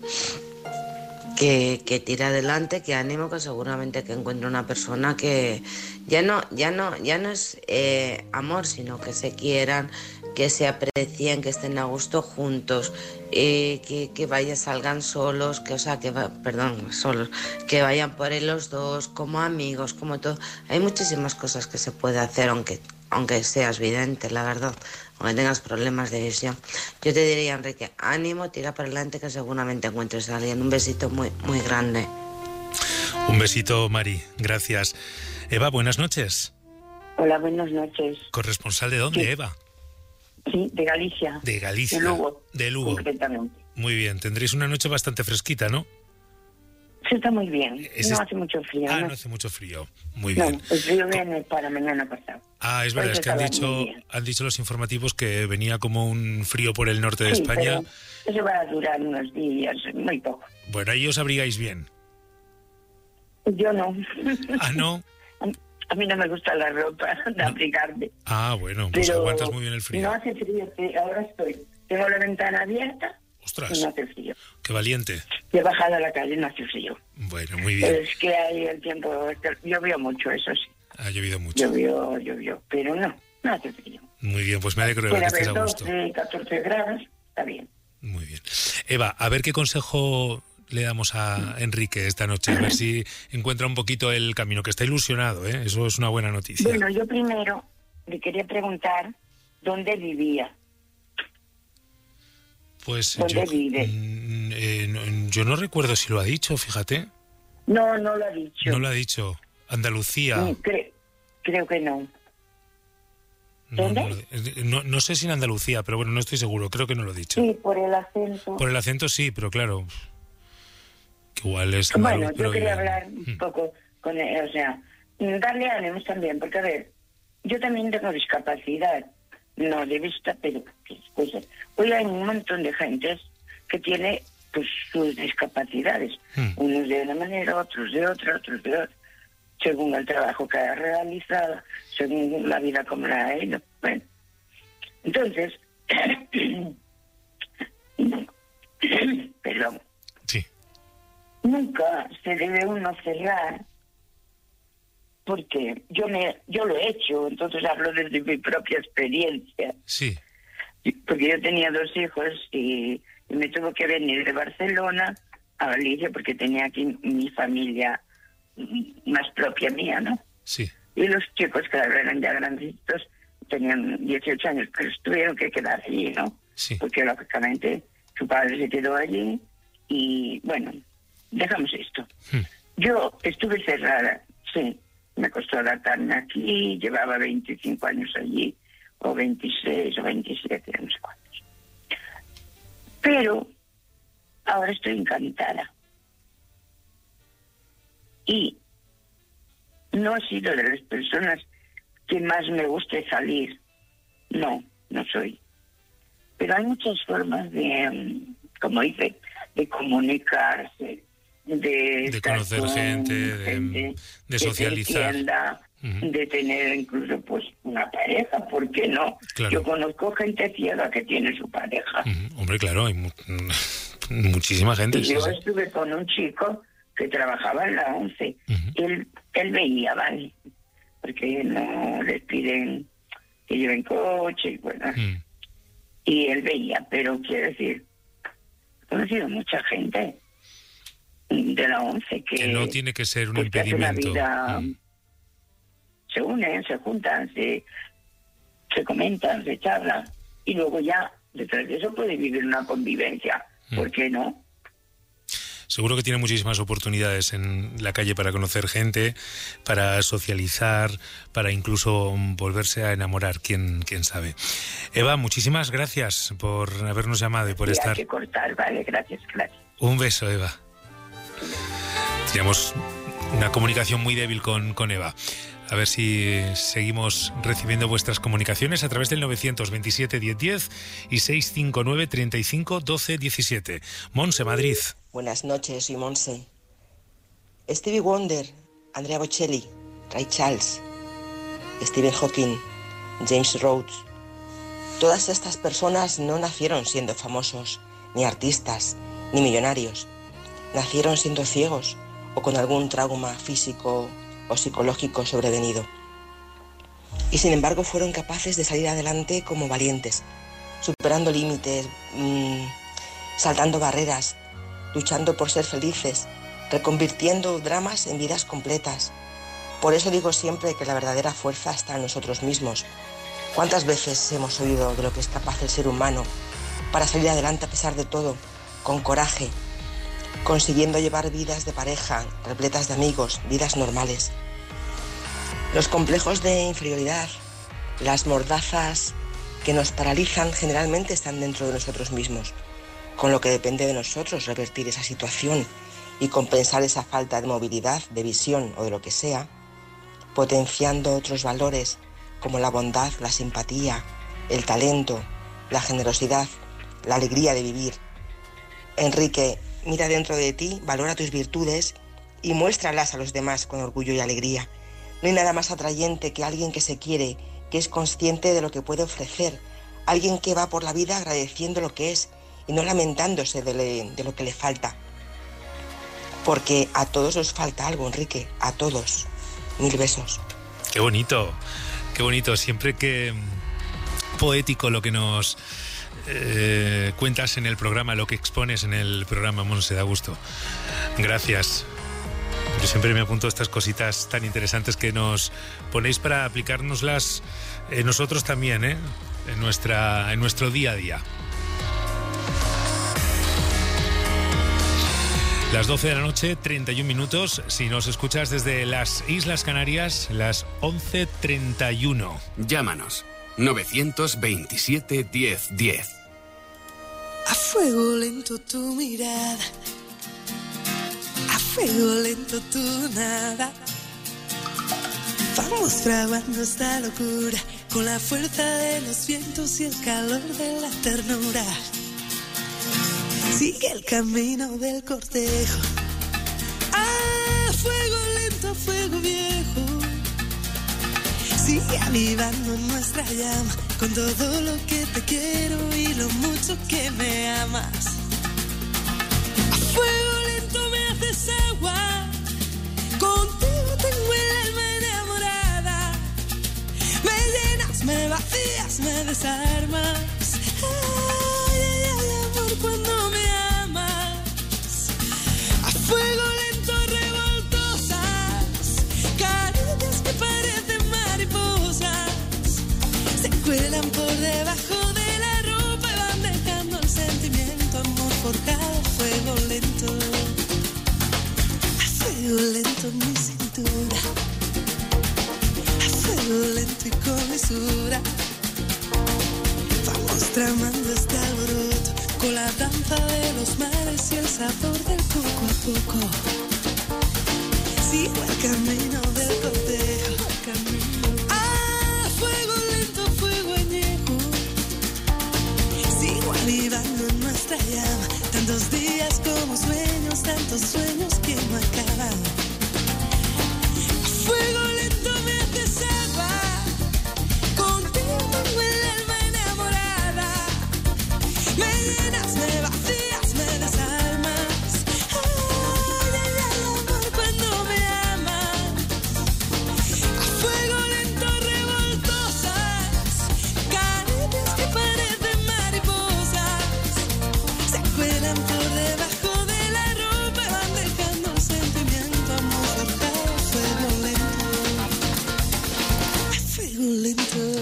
Que, que tire adelante, que ánimo, que seguramente que encuentre una persona que ya no, ya no, ya no es eh, amor, sino que se quieran, que se aprecien, que estén a gusto juntos, eh, que, que vayan, salgan solos, que, o sea, que va, perdón, solos, que vayan por ahí los dos, como amigos, como todo. Hay muchísimas cosas que se puede hacer, aunque, aunque seas vidente, la verdad, aunque tengas problemas de visión. Yo te diría, Enrique, ánimo, tira para adelante, que seguramente encuentres a alguien. Un besito muy, muy grande. Un besito, Mari. Gracias. Eva, buenas noches. Hola, buenas noches. ¿Corresponsal de dónde, Sí. Eva? Sí, de Galicia. De Galicia. De Lugo. De Lugo. Concretamente. Muy bien. Tendréis una noche bastante fresquita, ¿no? Sí, está muy bien. Ese- No hace mucho frío. Ah, ¿no? no hace mucho frío. Muy No, bien. el frío viene para mañana pasado. Ah, es Hoy verdad, es se que han estaba muy dicho, bien. han dicho los informativos que venía como un frío por el norte de Sí, España. pero eso va a durar unos días, muy poco. Bueno, ahí os abrigáis bien. Yo no. Ah, ¿no? A mí no me gusta la ropa de abrigarme. Ah, bueno, pues Pero aguantas muy bien el frío. no hace frío, que ahora estoy. Tengo la ventana abierta Ostras, y no hace frío. qué valiente. Y he bajado a la calle y no hace frío. Bueno, muy Pero bien. es que hay el tiempo, llovió mucho, eso sí. Ha llovido mucho. Llovió, llovió, pero no, no hace frío. Muy bien, pues me alegro de Puede que estés haber a gusto. doce, catorce grados, está bien. Muy bien. Eva, a ver qué consejo le damos a Enrique esta noche, a ver si encuentra un poquito el camino, que está ilusionado, ¿eh? Eso es una buena noticia. Bueno, yo primero le quería preguntar dónde vivía. Pues ¿dónde yo, vive? mm, eh, no- yo no recuerdo si lo ha dicho, fíjate. No, no lo ha dicho. No lo ha dicho. Andalucía. Mm, cre- creo que no. No, ¿Dónde? no, lo- eh, no- no sé si en Andalucía, pero bueno, no estoy seguro, creo que no lo ha dicho. Sí, por el acento. Por el acento sí, pero claro, que igual es Bueno, andaluz, yo pero quería vive- hablar un Mm. poco con él, o sea, darle ánimos también, porque a ver, yo también tengo discapacidad, no de vista, pero pues, cosas. Hoy hay un montón de gentes que tiene pues sus discapacidades, Mm. unos de una manera, otros de otra, otros de otra, según el trabajo que ha realizado, según la vida como la ha ido. Bueno, entonces, perdón. Sí. Nunca se debe uno cerrar, porque yo me yo lo he hecho, entonces hablo desde mi propia experiencia, Sí. porque yo tenía dos hijos y, y me tuve que venir de Barcelona a Galicia porque tenía aquí mi familia mm, más propia mía, ¿no? Sí. Y los chicos, claro, eran ya grandecitos, tenían dieciocho años, pero tuvieron que quedar allí, ¿no? Sí. Porque lógicamente su padre se quedó allí y, bueno, dejamos esto. Hmm. Yo estuve cerrada, sí, me costó adaptarme aquí, llevaba veinticinco años allí, o veintiséis o veintisiete, no sé cuántos. Pero ahora estoy encantada. Y no he sido de las personas que más me guste salir. No, no soy. Pero hay muchas formas de, como dice, de comunicarse, de, de conocer gente, de, gente, de socializar, de, tienda, uh-huh. de tener incluso pues una pareja, ¿por qué no? Claro. Yo conozco gente ciega que tiene su pareja. Uh-huh. Hombre, claro, hay mu- muchísima gente. Y sí, yo sí. estuve con un chico que trabajaba en la ONCE. Uh-huh. Él, él veía, ¿vale? Porque no les piden que lleven coche y bueno. Uh-huh. Y él veía, pero quiero decir, he conocido mucha gente de la ONCE que, que no tiene que ser un pues, impedimento. Vida, mm. Se unen, se juntan, se, se comentan, se charlan y luego ya detrás de eso puede vivir una convivencia. Mm. ¿Por qué no? Seguro que tiene muchísimas oportunidades en la calle para conocer gente, para socializar, para incluso volverse a enamorar, quién, quién sabe. Eva, muchísimas gracias por habernos llamado y por y estar. Hay que cortar, vale, gracias, gracias. Un beso, Eva. Teníamos una comunicación muy débil con, con Eva. A ver si seguimos recibiendo vuestras comunicaciones a través del novecientos veintisiete diez diez y seiscientos cincuenta y nueve treinta y cinco doce diecisiete. Monse, Madrid. Buenas noches, soy Monse. Stevie Wonder, Andrea Bocelli, Ray Charles, Stephen Hawking, James Rhodes. Todas estas personas no nacieron siendo famosos, ni artistas, ni millonarios. Nacieron siendo ciegos o con algún trauma físico o psicológico sobrevenido. Y sin embargo fueron capaces de salir adelante como valientes, superando límites, mmm, saltando barreras, luchando por ser felices, reconvirtiendo dramas en vidas completas. Por eso digo siempre que la verdadera fuerza está en nosotros mismos. ¿Cuántas veces hemos oído de lo que es capaz el ser humano para salir adelante a pesar de todo, con coraje, consiguiendo llevar vidas de pareja, repletas de amigos, vidas normales? Los complejos de inferioridad, las mordazas que nos paralizan generalmente están dentro de nosotros mismos, con lo que depende de nosotros revertir esa situación y compensar esa falta de movilidad, de visión o de lo que sea, potenciando otros valores como la bondad, la simpatía, el talento, la generosidad, la alegría de vivir. Enrique, mira dentro de ti, valora tus virtudes y muéstralas a los demás con orgullo y alegría. No hay nada más atrayente que alguien que se quiere, que es consciente de lo que puede ofrecer, alguien que va por la vida agradeciendo lo que es y no lamentándose de, le, de lo que le falta. Porque a todos nos falta algo, Enrique, a todos. Mil besos. Qué bonito, qué bonito. Siempre que poético lo que nos eh, cuentas en el programa, lo que expones en el programa, Monse, da gusto. Gracias. Yo siempre me apunto a estas cositas tan interesantes que nos ponéis para aplicárnoslas eh, nosotros también, ¿eh? en, nuestra, en nuestro día a día. Las doce de la noche, treinta y un minutos. Si nos escuchas desde las Islas Canarias, las once treinta y uno. Llámanos. novecientos veintisiete diez diez. A fuego lento tu mirada, a fuego lento tu nada. Vamos fraguando esta locura con la fuerza de los vientos y el calor de la ternura. Sigue el camino del cortejo, a fuego lento, fuego viejo. Sigue avivando nuestra llama con todo lo que te quiero y lo mucho que me amas. A fuego lento me haces agua, contigo tengo el alma enamorada. Me llenas, me vacías, me desarmas. Ay, ay, ay, amor, cuando me amas. A fuego lento revoltosas, caricias que parecen mariposas. Se cuelan por debajo de la ropa y van dejando el sentimiento, amor forjado. A fuego lento, a fuego lento en mi cintura, a fuego lento y con mesura. Vamos tramando este alboroto con la danza de los mares y el sabor del poco a poco. Sigo el camino del cortejo, a fuego lento, fuego añejo. Sigo avivando en nuestra nuestra llama, tantos días como sueños, tantos sueños que no acaban. A fuego lento me haces agua, contigo tengo el alma enamorada. Me llenas, me vacías, me desarmas. Ay, ay, ay, amor, cuando me amas. A fuego lento revoltosas, caricias que parecen mariposas, se cuelan por debajo de la ropa y van dejando un sentimiento, amor forjado, fuego lento, a fuego lento,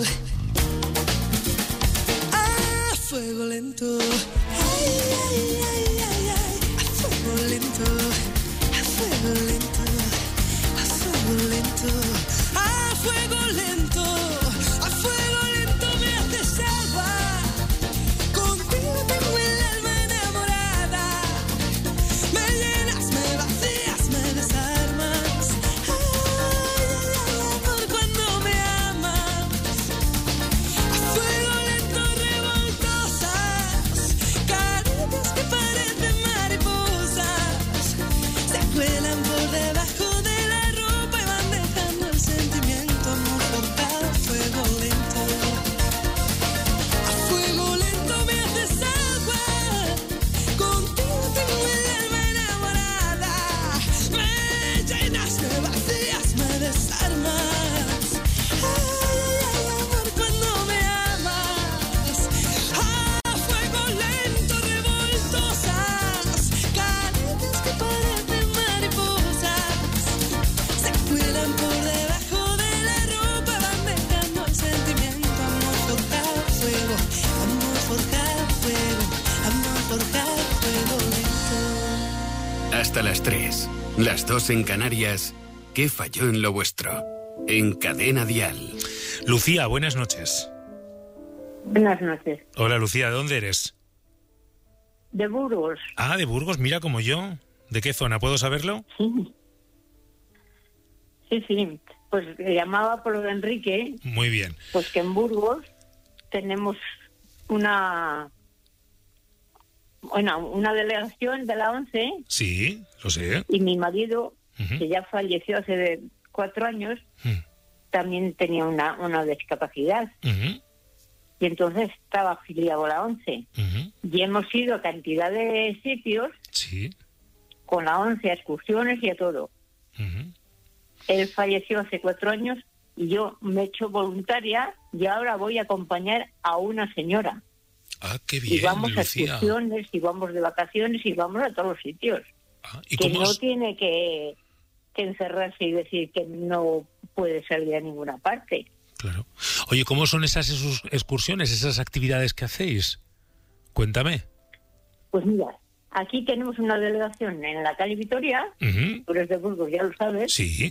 a fuego lento, ay, ay, ay, ay, ay, a fuego lento, a fuego lento, a fuego lento, a fuego lento, a fuego lento me haces agua, contigo tengo el alma enamorada, me llenas, me vacías, me desarmas, ay, ay, ay, amor, cuando me amas, a fuego lento revoltosas, caricias que parecen mariposas, se cuelan por debajo de la ropa y van dejando el sentimiento, amor forjado, fuego lento, a fuego lento me haces agua, contigo tengo el alma enamorada, me llenas, me vacías, me desarmas, ay, ay, ay, amor, cuando me amas, a fuego lento revoltosas, caricias que parecen mariposas, se cuelan por debajo de la ropa, van dejando el sentimiento, amor forjado, fuego, amor forjado, fuego, amor forjado, fuego lento. Hasta las tres. Las dos en Canarias. ¿Qué falló en lo vuestro? En Cadena Dial. Lucía, buenas noches. Buenas noches. Hola, Lucía, ¿de dónde eres? De Burgos. Ah, de Burgos, mira, como yo. ¿De qué zona? ¿Puedo saberlo? Sí. Sí, sí. Pues le llamaba por lo de Enrique, Muy bien. pues que en Burgos tenemos una bueno, una delegación de la ONCE Sí, lo sé. y mi marido, Ujú. que ya falleció hace de cuatro años, Mm. también tenía una, una discapacidad Ujú, y entonces estaba afiliado a la ONCE. ujú. Y hemos ido a cantidad de sitios Sí. con la ONCE, a excursiones y a todo. Ujú. Él falleció hace cuatro años y yo me he hecho voluntaria y ahora voy a acompañar a una señora. Ah, qué Y bien, vamos a Lucía. excursiones, y vamos de vacaciones, y vamos a todos los sitios. ¿y que cómo no es? tiene que, que encerrarse y decir que no puede salir a ninguna parte. Claro. Oye, ¿cómo son esas esos excursiones, esas actividades que hacéis? Cuéntame. Pues mira, aquí tenemos una delegación en la calle Vitoria, Ujú. tú eres de Burgos, ya lo sabes, Sí.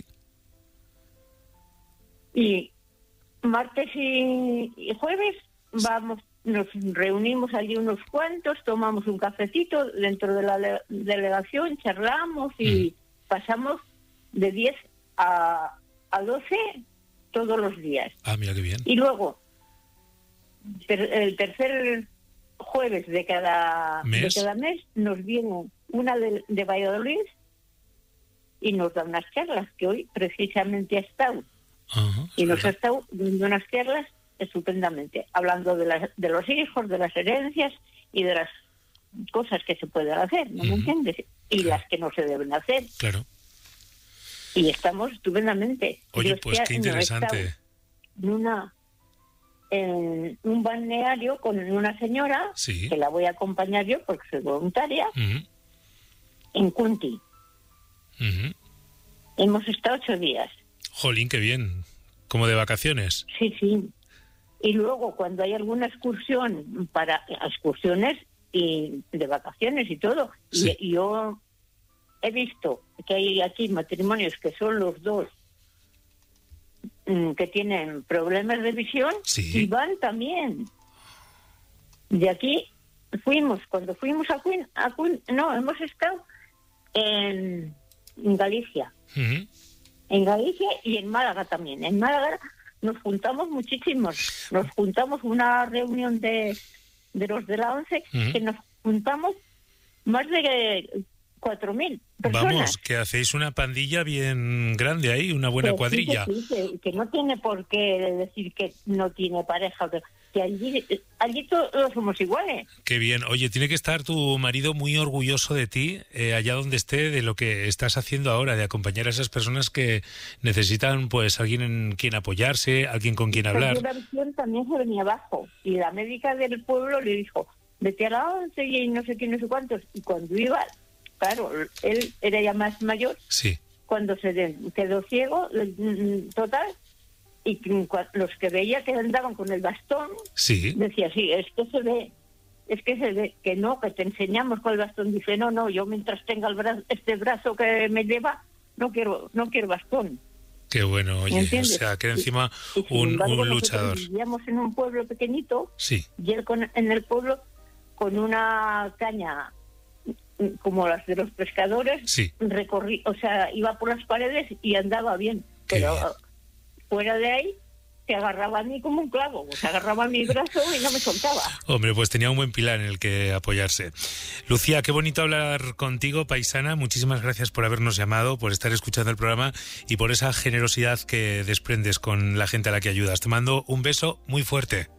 y martes y, y jueves vamos, nos reunimos allí unos cuantos, tomamos un cafecito dentro de la le- delegación, charlamos y pasamos de diez a, a doce todos los días. Ah, mira qué bien. Y luego, ter- el tercer jueves de cada ¿Mes? de cada mes nos viene una de, de Valladolid y nos da unas charlas, que hoy precisamente ha estado. Ajá, Y nos ha estado dando unas charlas estupendamente, hablando de, las, de los hijos, de las herencias y de las cosas que se pueden hacer, ¿no me entiendes? Y las que no se deben hacer. Claro. Y estamos estupendamente. Oye, Yo pues este qué año he interesante. estado En, una, en un balneario con una señora, Sí. que la voy a acompañar yo porque soy voluntaria, Ujú, en Cunti. ujú. Hemos estado ocho días. Jolín, qué bien. Como de vacaciones. Sí, sí. Y luego, cuando hay alguna excursión para excursiones y de vacaciones y todo, Sí. y yo he visto que hay aquí matrimonios que son los dos mm, que tienen problemas de visión Sí. y van también. De aquí fuimos, cuando fuimos a Queen, a Queen- no, hemos estado en, en Galicia. Ujú. En Galicia y en Málaga también. En Málaga nos juntamos muchísimos. Nos juntamos una reunión de, de los de la ONCE Ujú. que nos juntamos más de cuatro mil personas. Vamos, que hacéis una pandilla bien grande ahí, una buena Que cuadrilla. sí, que, sí, que, que no tiene por qué decir que no tiene pareja, que, que allí, allí todos somos iguales. Qué bien. Oye, tiene que estar tu marido muy orgulloso de ti, eh, allá donde esté, de lo que estás haciendo ahora, de acompañar a esas personas que necesitan, pues, alguien en quien apoyarse, alguien con quien hablar. Porque la visión también se venía abajo y la médica del pueblo le dijo, vete a la once y no sé qué, no sé cuántos. Y cuando iba, claro, él era ya más mayor, sí. Cuando se de, quedó ciego, total, y los que veía que andaban con el bastón, sí. decía, sí, es que se ve, es que se ve, que no, que te enseñamos con el bastón. Dice, no, no, yo mientras tenga el brazo, este brazo que me lleva, no quiero, no quiero bastón. Qué bueno, oye, o sea, que encima y, y un, embargo, un luchador. Vivíamos en un pueblo pequeñito, sí. Y él con, en el pueblo con una caña como las de los pescadores, sí. recorrí, o sea, iba por las paredes y andaba bien, pero bien. Fuera de ahí se agarraba a mí como un clavo, se agarraba a mi brazo y no me soltaba. Hombre, pues tenía un buen pilar en el que apoyarse. Lucía, qué bonito hablar contigo, paisana. Muchísimas gracias por habernos llamado, por estar escuchando el programa y por esa generosidad que desprendes con la gente a la que ayudas. Te mando un beso muy fuerte.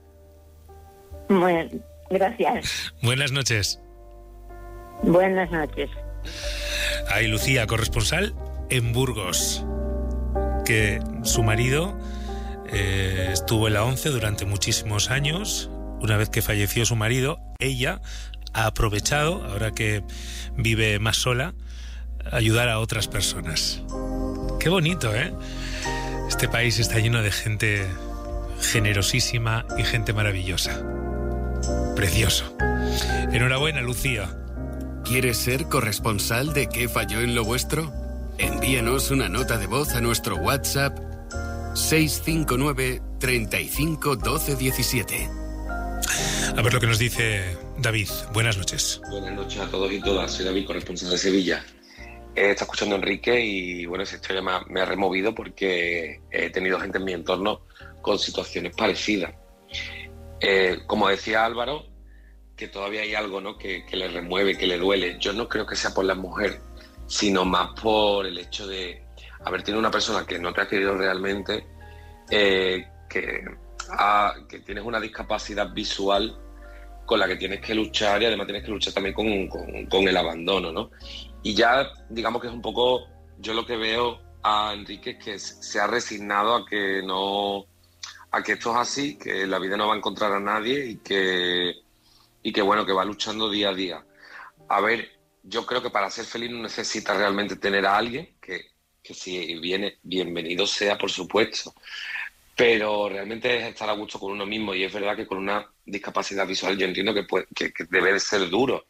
Bueno, gracias. Buenas noches. Buenas noches. Ahí Lucía, corresponsal en Burgos, que su marido eh, estuvo en la ONCE durante muchísimos años. Una vez que falleció su marido, ella ha aprovechado, ahora que vive más sola, ayudar a otras personas. Qué bonito, ¿eh? Este país está lleno de gente generosísima y gente maravillosa. Precioso. Enhorabuena, Lucía. ¿Quieres ser corresponsal de ¿Qué falló en lo vuestro? Envíanos una nota de voz a nuestro WhatsApp seis cinco nueve, treinta y cinco, doce, diecisiete. A ver lo que nos dice David. Buenas noches. Buenas noches a todos y todas. Soy David, corresponsal de Sevilla. He estado escuchando a Enrique y bueno, esa historia me ha, me ha removido porque he tenido gente en mi entorno con situaciones parecidas. Eh, como decía Álvaro, que todavía hay algo, ¿no?, que, que le remueve, que le duele. Yo no creo que sea por la mujer, sino más por el hecho de haber tenido una persona que no te ha querido realmente, eh, que, ha, que tienes una discapacidad visual con la que tienes que luchar y además tienes que luchar también con, con, con el abandono, ¿no? Y ya, digamos que es un poco, yo lo que veo a Enrique es que se ha resignado a que no, a que esto es así, que la vida no va a encontrar a nadie y que y que bueno, que va luchando día a día. A ver, yo creo que para ser feliz no necesitas realmente tener a alguien, que, que si viene, bienvenido sea, por supuesto, pero realmente es estar a gusto con uno mismo, y es verdad que con una discapacidad visual yo entiendo que, puede, que, que debe de ser duro.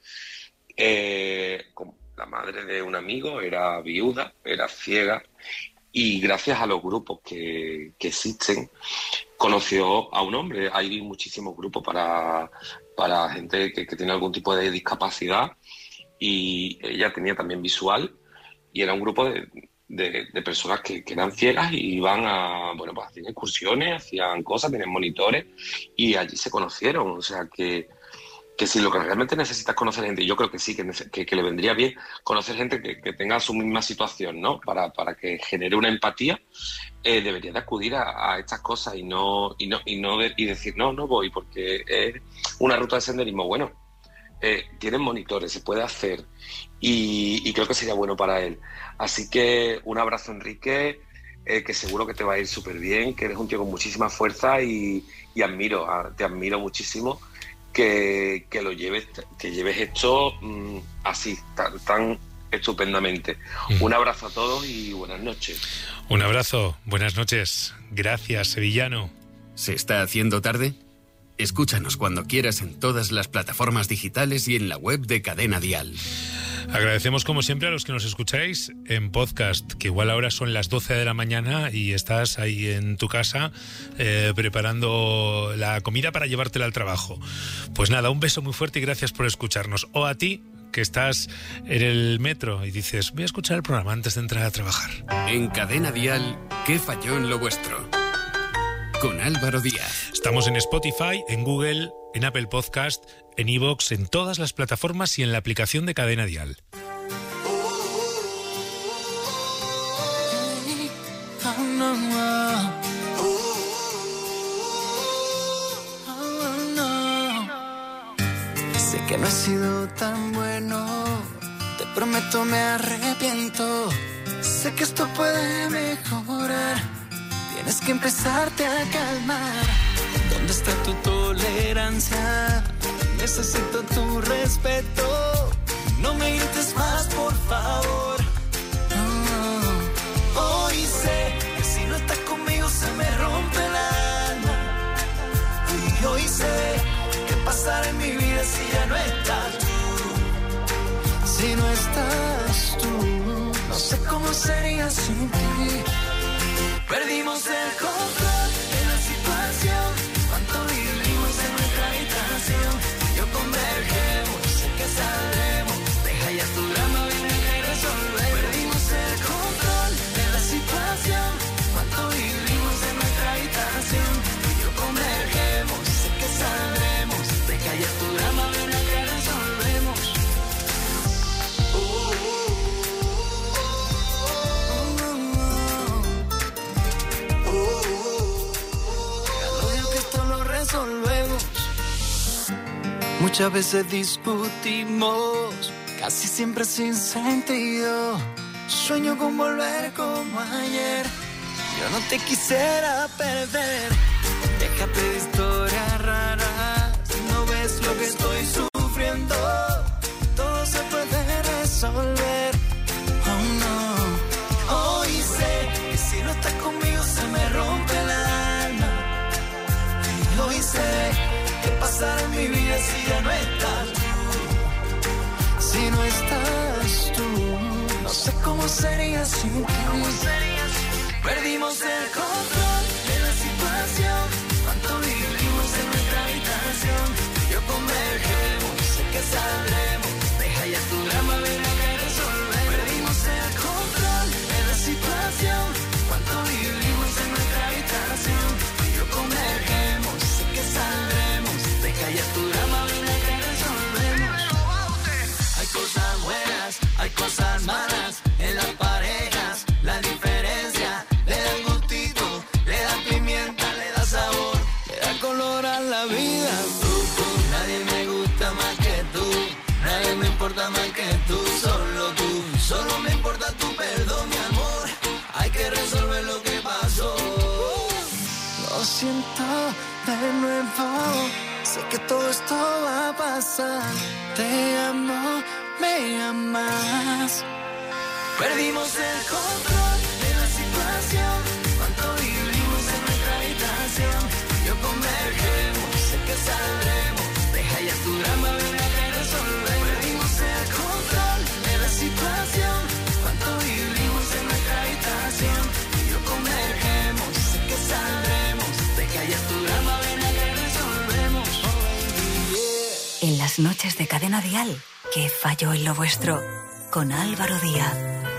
Eh, la madre de un amigo era viuda, era ciega, y gracias a los grupos que, que existen, conoció a un hombre. Hay muchísimos grupos para, para gente que, que tiene algún tipo de discapacidad, y ella tenía también visual, y era un grupo de, de, de personas que, que eran ciegas y iban a, bueno, pues hacían excursiones, hacían cosas, tenían monitores, y allí se conocieron. O sea que que si lo que realmente necesitas conocer gente, y yo creo que sí, que, que, que le vendría bien conocer gente que, que tenga su misma situación, ¿no? Para, para que genere una empatía, eh, debería de acudir a, a estas cosas y no y no y no de, y decir no, no voy porque es una ruta de senderismo. Bueno, eh, tienen monitores, se puede hacer, y, y creo que sería bueno para él. Así que un abrazo, Enrique, eh, que seguro que te va a ir súper bien, que eres un tío con muchísima fuerza, y, y admiro, a, te admiro muchísimo. Que, que lo lleves, que lleves esto mmm, así, tan, tan estupendamente. Mm. Un abrazo a todos y buenas noches. Un abrazo, buenas noches. Gracias, sevillano. ¿Se está haciendo tarde? Escúchanos cuando quieras en todas las plataformas digitales y en la web de Cadena Dial. Agradecemos como siempre a los que nos escucháis en podcast, que igual ahora son las doce de la mañana y estás ahí en tu casa eh, preparando la comida para llevártela al trabajo. Pues nada, un beso muy fuerte y gracias por escucharnos. O a ti, que estás en el metro y dices, voy a escuchar el programa antes de entrar a trabajar. En Cadena Dial, ¿qué falló en lo vuestro? con Álvaro Díaz. Estamos en Spotify, en Google, en Apple Podcast, en iVoox, en todas las plataformas y en la aplicación de Cadena Dial. Oh, no, no. Oh, no. Sé que no he sido tan bueno, te prometo me arrepiento. Sé que esto puede mejorar, tienes que empezarte a calmar. ¿Dónde está tu tolerancia? Necesito tu respeto. No me grites más, por favor. Oh, hoy sé que si no estás conmigo se me rompe el alma. Y hoy sé qué pasará en mi vida si ya no estás tú. Si no estás tú, no sé cómo sería sin ti. Perdimos el control de la situación. Cuánto vivimos en nuestra habitación. Yo convergemos, sé que saldremos. Deja ya tu drama, ven acá y resolver. Perdimos el control de la situación. Cuánto vivimos en nuestra habitación. Yo convergemos, sé que saldremos. Deja ya tu drama, ven acá y resolvemos. Oh, oh, oh, oh. Ya lo digo que esto lo resolvemos. Muchas veces discutimos, casi siempre sin sentido. Sueño con volver como ayer. Yo no te quisiera perder. Déjate de historias raras. No ves lo que estoy sufriendo. Todo se puede resolver. Oh no. Hoy sé que si no estás conmigo se me rompe el alma. Y hoy sé qué pasará en mi vida si ya no estás tú. Si no estás tú, no sé cómo sería sin ti. Perdimos el control de la situación. Cuánto vivimos en nuestra habitación. Yo convergemos, sé que saldremos. Deja ya tu drama, ven acá y resolver. Perdimos el control de la situación. Cuánto vivimos en nuestra habitación. Yo convergemos, sé que saldremos. Deja ya tu drama, ven acá y resolvemos. Hay cosas buenas, hay cosas malas en las parejas. La diferencia le da el gustito, le da pimienta, le da sabor, le da color a la vida. Tú, tú, nadie me gusta más que tú, nadie me importa más que tú, solo tú. Solo me importa tu perdón, mi amor. Hay que resolver lo que pasó. Lo siento de nuevo, sé que todo esto va a pasar. Te amo, me amas. Perdimos el control de la situación. Cuánto vivimos en nuestra habitación. Yo convergemos, sé que saldremos. Deja ya tu drama, ven acá y resolver. Perdimos el control de la situación. Cuánto vivimos en nuestra habitación. Yo convergemos, sé que saldremos. Deja ya tu drama, ven acá y resolvemos. Oh, baby, yeah. En las noches de Cadena Dial, ¿qué falló en lo vuestro? Con Álvaro Díaz.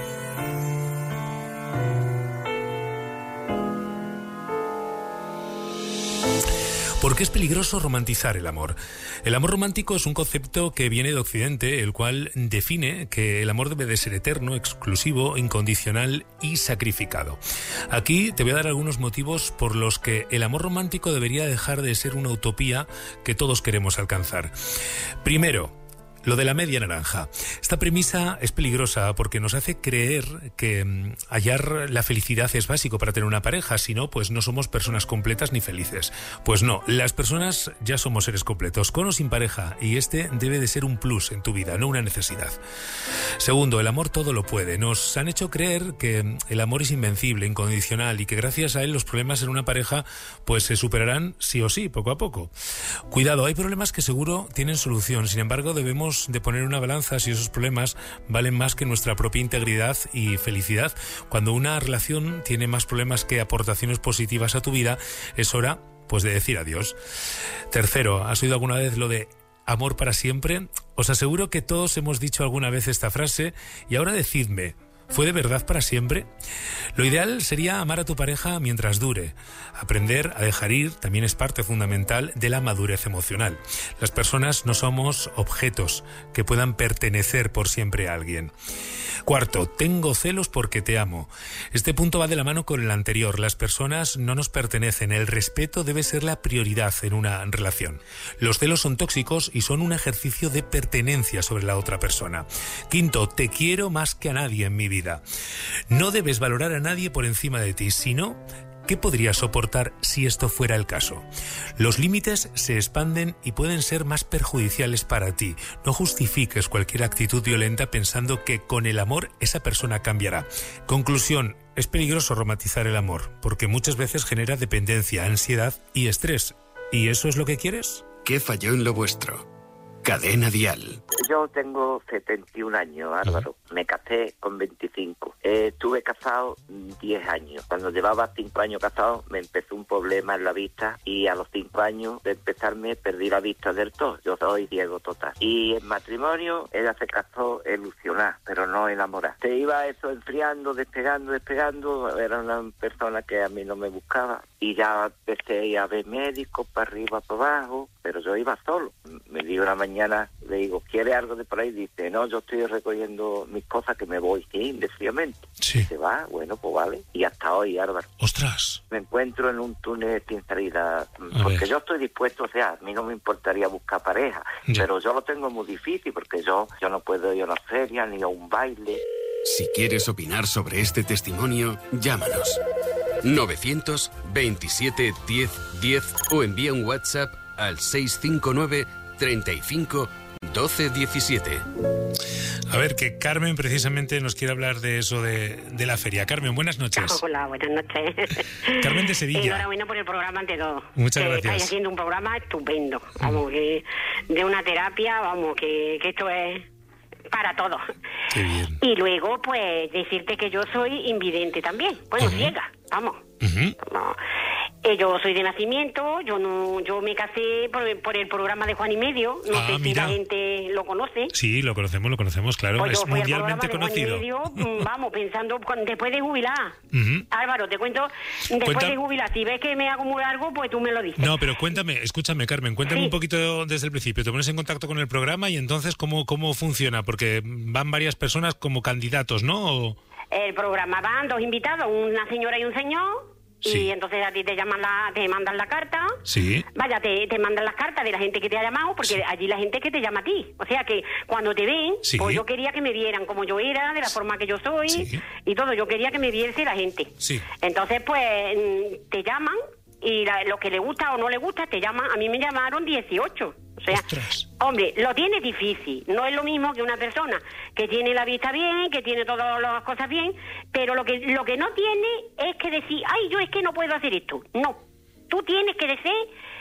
¿Por qué es peligroso romantizar el amor? El amor romántico es un concepto que viene de Occidente, el cual define que el amor debe de ser eterno, exclusivo, incondicional y sacrificado. Aquí te voy a dar algunos motivos por los que el amor romántico debería dejar de ser una utopía que todos queremos alcanzar. Primero, lo de la media naranja. Esta premisa es peligrosa porque nos hace creer que mmm, hallar la felicidad es básico para tener una pareja, si no, pues no somos personas completas ni felices. Pues no, las personas ya somos seres completos, con o sin pareja, y este debe de ser un plus en tu vida, no una necesidad. Segundo, el amor todo lo puede. Nos han hecho creer que el amor es invencible, incondicional, y que gracias a él los problemas en una pareja pues se superarán sí o sí, poco a poco. Cuidado, hay problemas que seguro tienen solución, sin embargo debemos de poner una balanza si esos problemas valen más que nuestra propia integridad y felicidad. Cuando una relación tiene más problemas que aportaciones positivas a tu vida, es hora pues de decir adiós. Tercero, ¿has oído alguna vez lo de amor para siempre? Os aseguro que todos hemos dicho alguna vez esta frase, y ahora decidme, ¿Fue de verdad para siempre? Lo ideal sería amar a tu pareja mientras dure. Aprender a dejar ir también es parte fundamental de la madurez emocional. Las personas no somos objetos que puedan pertenecer por siempre a alguien. Cuarto, tengo celos porque te amo. Este punto va de la mano con el anterior. Las personas no nos pertenecen. El respeto debe ser la prioridad en una relación. Los celos son tóxicos y son un ejercicio de pertenencia sobre la otra persona. Quinto, te quiero más que a nadie en mi vida. No debes valorar a nadie por encima de ti, sino ¿qué podrías soportar si esto fuera el caso? Los límites se expanden y pueden ser más perjudiciales para ti. No justifiques cualquier actitud violenta pensando que con el amor esa persona cambiará. Conclusión, es peligroso romantizar el amor, porque muchas veces genera dependencia, ansiedad y estrés. ¿Y eso es lo que quieres? ¿Qué falló en lo vuestro? Cadena Dial. Yo tengo setenta y un años, Álvaro. Me casé con veinticinco. Eh, estuve casado diez años. Cuando llevaba cinco años casado me empezó un problema en la vista y a los cinco años de empezarme perdí la vista del todo. Yo soy ciego total. Y en matrimonio ella se casó ilusionada, pero no enamorada. Se iba eso enfriando, despegando, despegando. Era una persona que a mí no me buscaba. Y ya empecé a ver médicos para arriba, para abajo, pero yo iba solo. Me dio una mañana, le digo, ¿quiere algo de por ahí? Dice, no, yo estoy recogiendo mis cosas que me voy, sí, indefinidamente. Sí. Se va, bueno, pues vale. Y hasta hoy, Álvaro. ¡Ostras! Me encuentro en un túnel sin salida, porque yo estoy dispuesto, o sea, a mí no me importaría buscar pareja, ya. Pero yo lo tengo muy difícil, porque yo, yo no puedo ir a una feria ni a un baile. Si quieres opinar sobre este testimonio, llámanos. novecientos veintisiete diez diez o envía un WhatsApp al seis cinco nueve treinta y cinco doce diecisiete. A ver, que Carmen precisamente nos quiere hablar de eso de, de la feria. Carmen, buenas noches. Hola, buenas noches. Carmen de Sevilla. Enhorabuena por el programa ante todo. Muchas que gracias. Estáis haciendo un programa estupendo. Vamos, que de una terapia, vamos, que, que esto es para todos. Qué bien. Y luego, pues, decirte que yo soy invidente también. Bueno, uh-huh. ciega, vamos. Uh-huh. No. Eh, yo soy de nacimiento, yo no, yo me casé por, por el programa de Juan y Medio, no ah, sé si mira. la gente lo conoce. Sí, lo conocemos, lo conocemos, claro, pues es mundialmente conocido. Juan y Medio, vamos, pensando, con, después de jubilar. Uh-huh. Álvaro, te cuento, después Cuenta... de jubilar, si ves que me hago muy algo, pues tú me lo dices. No, pero cuéntame, escúchame, Carmen, cuéntame sí. un poquito desde el principio. Te pones en contacto con el programa y entonces, ¿cómo, cómo funciona? Porque van varias personas como candidatos, ¿no? O... El programa van dos invitados, una señora y un señor. Sí. Y entonces a ti te llaman la, te mandan la carta. Sí. Vaya, te, te mandan las cartas de la gente que te ha llamado, porque sí. allí la gente que te llama a ti. O sea que cuando te ven, sí. pues yo quería que me vieran como yo era, de la forma que yo soy, sí. y todo. Yo quería que me viese la gente. Sí. Entonces, pues, te llaman, y la, lo que le gusta o no le gusta, te llaman. A mí me llamaron dieciocho. O sea, Ostras. Hombre, lo tiene difícil. No es lo mismo que una persona que tiene la vista bien, que tiene todas las cosas bien, pero lo que lo que no tiene es que decir, ay, yo es que no puedo hacer esto. No, tú tienes que decir,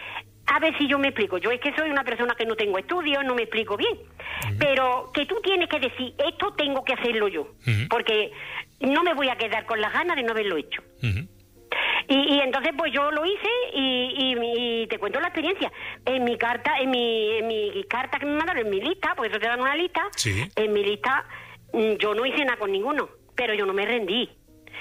a ver si yo me explico. Yo es que soy una persona que no tengo estudios, no me explico bien. Uh-huh. Pero que tú tienes que decir, esto tengo que hacerlo yo. Uh-huh. Porque no me voy a quedar con las ganas de no haberlo hecho. Uh-huh. Y, y entonces pues yo lo hice y, y, y te cuento la experiencia. En mi carta, en mi, en mi carta que me mandaron, en mi lista, porque eso te dan una lista, sí. En mi lista yo no hice nada con ninguno, pero yo no me rendí.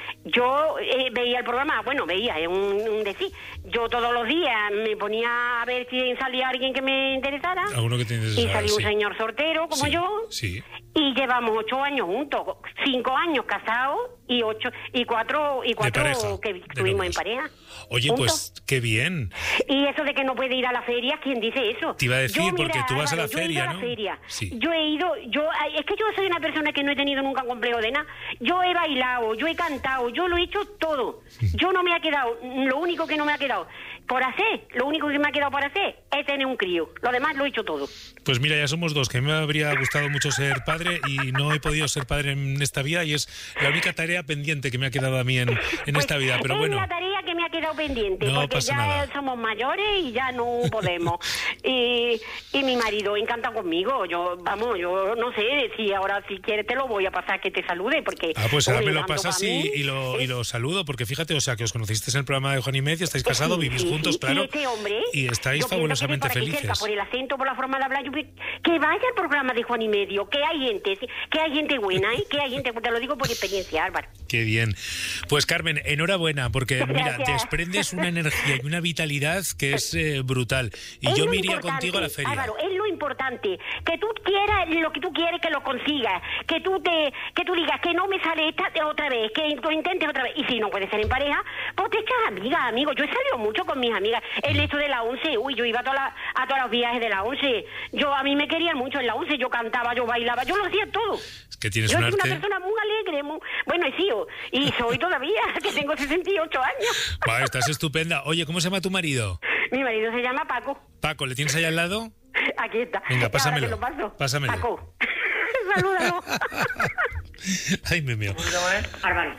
Yo eh, veía el programa, bueno, veía, es un, un decir. Yo todos los días me ponía a ver si salía alguien que me interesara. Alguno que te interesara, y salió sí. un señor sortero como sí, yo. Sí. Y llevamos ocho años juntos, cinco años casados y ocho y cuatro y cuatro pareja, que estuvimos en pareja. Oye, juntos. Pues qué bien. Y eso de que no puede ir a la feria, ¿quién dice eso? Te iba a decir, yo, porque mira, tú vas Álvaro, a la yo feria, he ido ¿no? a la feria. Sí. Yo he ido, yo es que yo soy una persona que no he tenido nunca complejo de nada. Yo he bailado, yo he cantado, yo lo he hecho todo. Yo no me ha quedado, lo único que no me ha quedado por hacer, lo único que me ha quedado por hacer es tener un crío. Lo demás lo he hecho todo. Pues mira, ya somos dos, que a mí me habría gustado mucho ser padre y no he podido ser padre en esta vida y es la única tarea pendiente que me ha quedado a mí en, en pues esta vida. Pero es bueno. la tarea que me ha ha quedado pendiente, No porque pasa ya nada. somos mayores y ya no podemos. y, y mi marido encanta conmigo. Yo, vamos, yo no sé si ahora si quieres te lo voy a pasar que te salude, porque... Ah, pues ahora un me lo encanto pasas para y, mí. y lo, y lo saludo, porque fíjate, o sea, que os conocisteis en el programa de Juan y Medio, estáis casados, Sí, vivís sí, juntos, sí. claro, Y este hombre, y estáis yo pienso que fabulosamente por aquí cerca, felices. por el acento, por la forma de hablar, yo pi- que vaya al programa de Juan y Medio, que hay gente, sí, que hay gente buena, ¿eh? Que hay gente, te lo digo por experiencia, Álvaro. Qué bien. Pues Carmen, enhorabuena, porque mira, Gracias. desprendes una energía y una vitalidad que es eh, brutal. Y Es yo lo me iría importante, contigo a la feria. Álvaro, es lo importante, que tú quieras lo que tú quieres que lo consigas, que tú te, que tú digas que no me sale esta otra vez, que lo intentes otra vez, y si no puede ser en pareja, pues te echas amigas, amigos. Yo he salido mucho con mis amigas, el hecho de la once, uy, yo iba a, toda la- a todos los viajes de la once, yo a mí me querían mucho en la once, yo cantaba, yo bailaba, yo lo hacía todo. Es que tienes Yo un soy una arte. persona muy alegre, muy, bueno, he sido, y soy todavía, que tengo sesenta y ocho años. Buah, estás estupenda. Oye, ¿cómo se llama tu marido? Mi marido se llama Paco, Paco, ¿le tienes ahí al lado? aquí está. Venga, Ahora pásamelo. te lo paso. Pásamelo. Paco, salúdalo. Ay, me mío. Álvaro.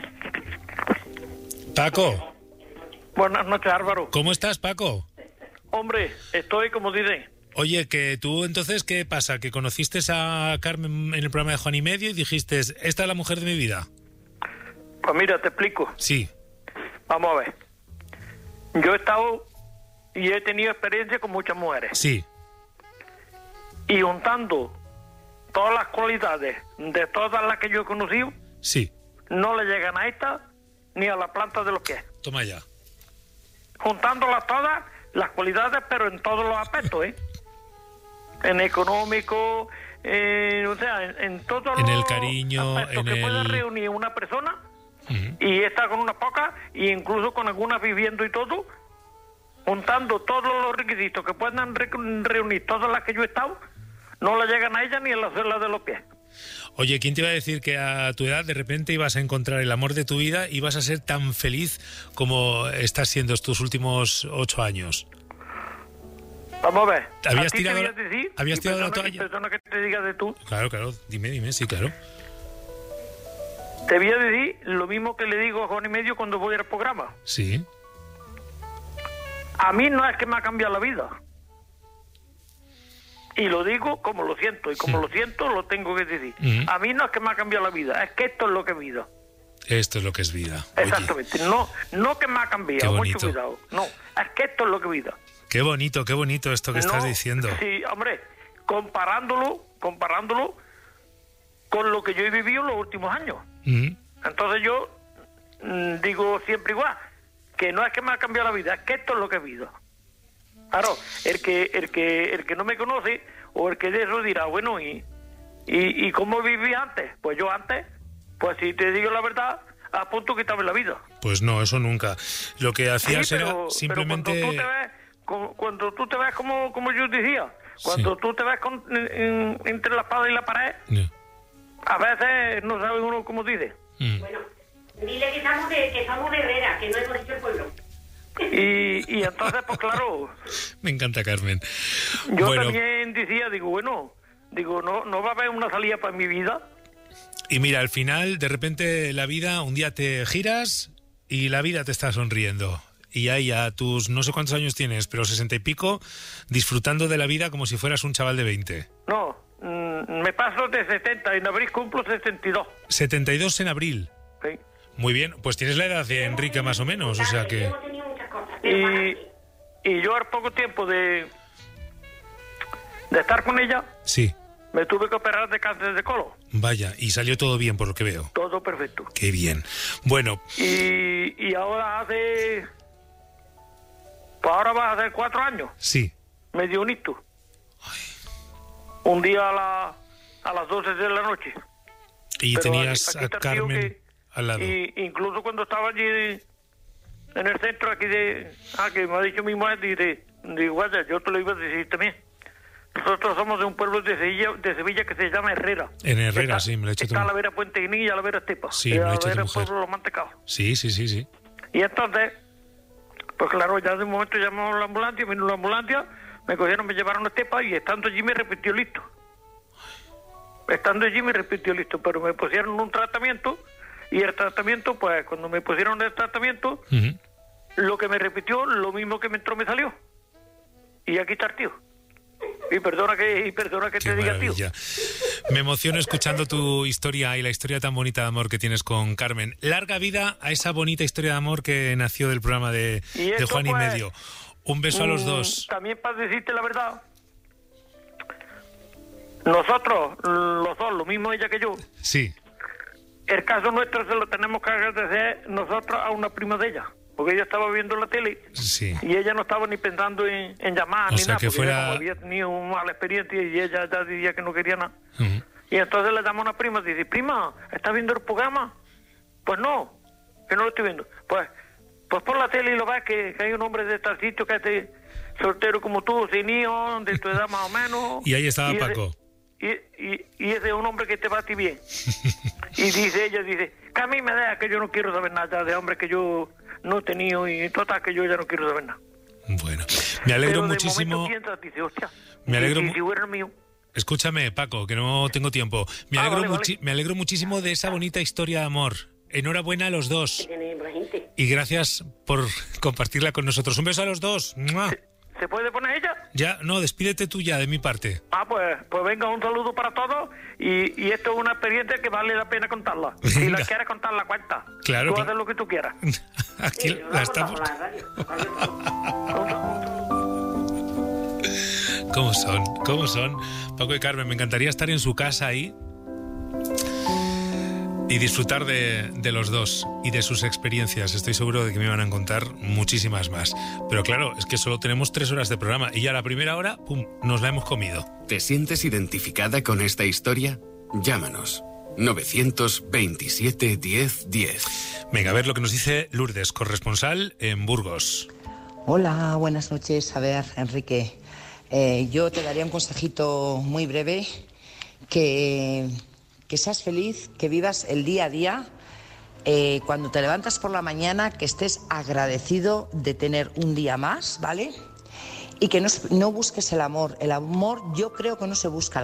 Paco, Buenas noches, Álvaro. ¿cómo estás, Paco? Hombre, estoy como dice. Oye, que tú entonces, ¿qué pasa? ¿Que conociste a Carmen en el programa de Juan y Medio y dijiste, esta es la mujer de mi vida? Pues mira, te explico. Sí. Vamos a ver. Yo he estado y he tenido experiencia con muchas mujeres. Sí. Y juntando todas las cualidades de todas las que yo he conocido, Sí. no le llegan a esta ni a la planta de los pies. Toma ya. Juntándolas todas, las cualidades, pero en todos los aspectos, ¿eh? En económico, eh, o sea, en, en todos En los el cariño, aspectos en que puede el- reunir una persona, y está con unas pocas, y incluso con algunas viviendo y todo, juntando todos los requisitos que puedan re- reunir todas las que yo he estado, no le llegan a ella ni a la suela de los pies. Oye, ¿quién te iba a decir que a tu edad de repente ibas a encontrar el amor de tu vida y vas a ser tan feliz como estás siendo estos últimos ocho años? Vamos a ver. ¿Habías ¿A ti tirado te la- voy a decir? habías Y tirado la perdona que- toalla? Perdona que te diga de tú. Claro, claro. Dime, dime, sí, claro. Te voy a decir lo mismo que le digo a Juan y Medio cuando voy al programa. Sí. A mí no es que me ha cambiado la vida. Y lo digo como lo siento, y como lo siento lo tengo que decir. Ujú. A mí no es que me ha cambiado la vida, es que esto es lo que es vida. Esto es lo que es vida. Oye, Exactamente. No, no que me ha Qué cambiado, bonito. mucho cuidado. No, es que esto es lo que es vida. qué bonito, qué bonito esto que estás No, diciendo. Sí, hombre, comparándolo, comparándolo con lo que yo he vivido en los últimos años. Ujú. Entonces yo mm, digo siempre igual, que no es que me ha cambiado la vida, es que esto es lo que es vida. Claro, el que el que el que no me conoce o el que de eso dirá, bueno, ¿y, y, y cómo viví antes? Pues yo antes, pues si te digo la verdad, a punto de quitarme la vida. Pues no, eso nunca. Lo que hacías Sí, pero- era pero simplemente... cuando tú te ves, como- cuando tú te ves como, como yo decía, cuando tú te ves con- en- en- entre la espada y la pared, Ya. a veces no sabe uno cómo dice. Bueno, dile que estamos de, que estamos de Herrera, que no hemos dicho el pueblo. Y, y entonces, pues claro, Me encanta, Carmen. yo Bueno, también decía, digo, bueno, digo, no, no va a haber una salida para mi vida. y mira, al final, de repente, la vida, un día te giras y la vida te está sonriendo. Y ahí a tus, no sé cuántos años tienes, pero sesenta y pico, disfrutando de la vida como si fueras un chaval de veinte. No, mm, me paso de setenta, en abril cumplo sesenta y dos. setenta y dos en abril. Sí. Muy bien, pues tienes la edad de Enrique más o menos, o sea que... Y, y yo al poco tiempo de, de estar con ella, Sí, me tuve que operar de cáncer de colon. vaya, y salió todo bien por lo que veo. Todo perfecto. Qué bien. Bueno, Y, y ahora hace... Pues ahora va a hacer cuatro años. sí, Me dio un hito. Un día a, la, a las doce de la noche. y Pero tenías aquí- a aquí te digo Carmen que- al lado. Y incluso cuando estaba allí en el centro aquí de... Ah, que me ha dicho mi mujer, dice, digo, vaya, yo te lo iba a decir también. Nosotros somos de un pueblo de Sevilla, de Sevilla que se llama Herrera. En Herrera, Está- sí, me lo ha hecho tu Está a la mujer. vera Puente Guiní y a la vera Estepa. Sí, y me lo a ha la dicho tu vera mujer. Pueblo Los Mantecaos. Sí, sí, sí, sí. Y entonces, pues claro, ya de un momento llamamos a la ambulancia, vino la ambulancia, me cogieron, me llevaron a Estepa y estando allí me repitió listo. Estando allí me repitió listo, pero me pusieron un tratamiento y el tratamiento, pues cuando me pusieron el tratamiento, Ujú. lo que me repitió, lo mismo que me entró me salió. Y aquí está el tío. Y perdona que, y perdona que Qué te diga maravilla. Tío. Me emociono escuchando tu historia y la historia tan bonita de amor que tienes con Carmen. Larga vida a esa bonita historia de amor que nació del programa de, y de Juan pues, y Medio. Un beso a los dos. También para decirte la verdad, nosotros, los dos, lo mismo ella que yo. Sí. El caso nuestro se lo tenemos que agradecer nosotros a una prima de ella. Porque ella estaba viendo la tele sí. y ella no estaba ni pensando en, en llamar o ni sea, nada, que porque fuera... ella como había tenido una mala experiencia y ella ya diría que no quería nada. Uh-huh. Y entonces le llamó a una prima y dice, prima, ¿estás viendo el programa? Pues no, que no lo estoy viendo. Pues pues por la tele y lo ves que, que hay un hombre de tal sitio que es de soltero como tú, sin hijos, de tu edad más o menos. Y ahí estaba y Paco. Ese, y, y, y es de un hombre que te va a ti bien. Y dice ella, dice, que a mí me da que yo no quiero saber nada de hombre que yo no he tenido y total que yo ya no quiero saber nada. Bueno, me alegro Pero de muchísimo. momento piensas, dice, hostia, me alegro y, mu- y si fuera el mío. Escúchame, Paco, que no tengo tiempo. Me Ah, alegro, vale, muchi- vale. me alegro muchísimo de esa bonita historia de amor. Enhorabuena a los dos. Y gracias por compartirla con nosotros. Un beso a los dos. ¡Mua! ¿Se puede poner ella? Ya, no, despídete tú ya de mi parte. Ah, pues, pues venga, un saludo para todos y, y esto es una experiencia que vale la pena contarla. Si Venga. la quieres contar, la cuenta. Claro, Tú claro. haces lo que tú quieras. Aquí la estamos. ¿Cómo son? ¿Cómo son? Paco y Carmen, me encantaría estar en su casa ahí y disfrutar de, de los dos y de sus experiencias. Estoy seguro de que me van a contar muchísimas más. Pero claro, es que solo tenemos tres horas de programa y ya la primera hora, pum, nos la hemos comido. ¿Te sientes identificada con esta historia? Llámanos. novecientos veintisiete diez diez. Venga, a ver lo que nos dice Lourdes, corresponsal en Burgos. Hola, buenas noches. A ver, Enrique, eh, yo te daría un consejito muy breve, que, que seas feliz, que vivas el día a día. Eh, cuando te levantas por la mañana, que estés agradecido de tener un día más, ¿vale? Y que no, no busques el amor. El amor yo creo que no se busca.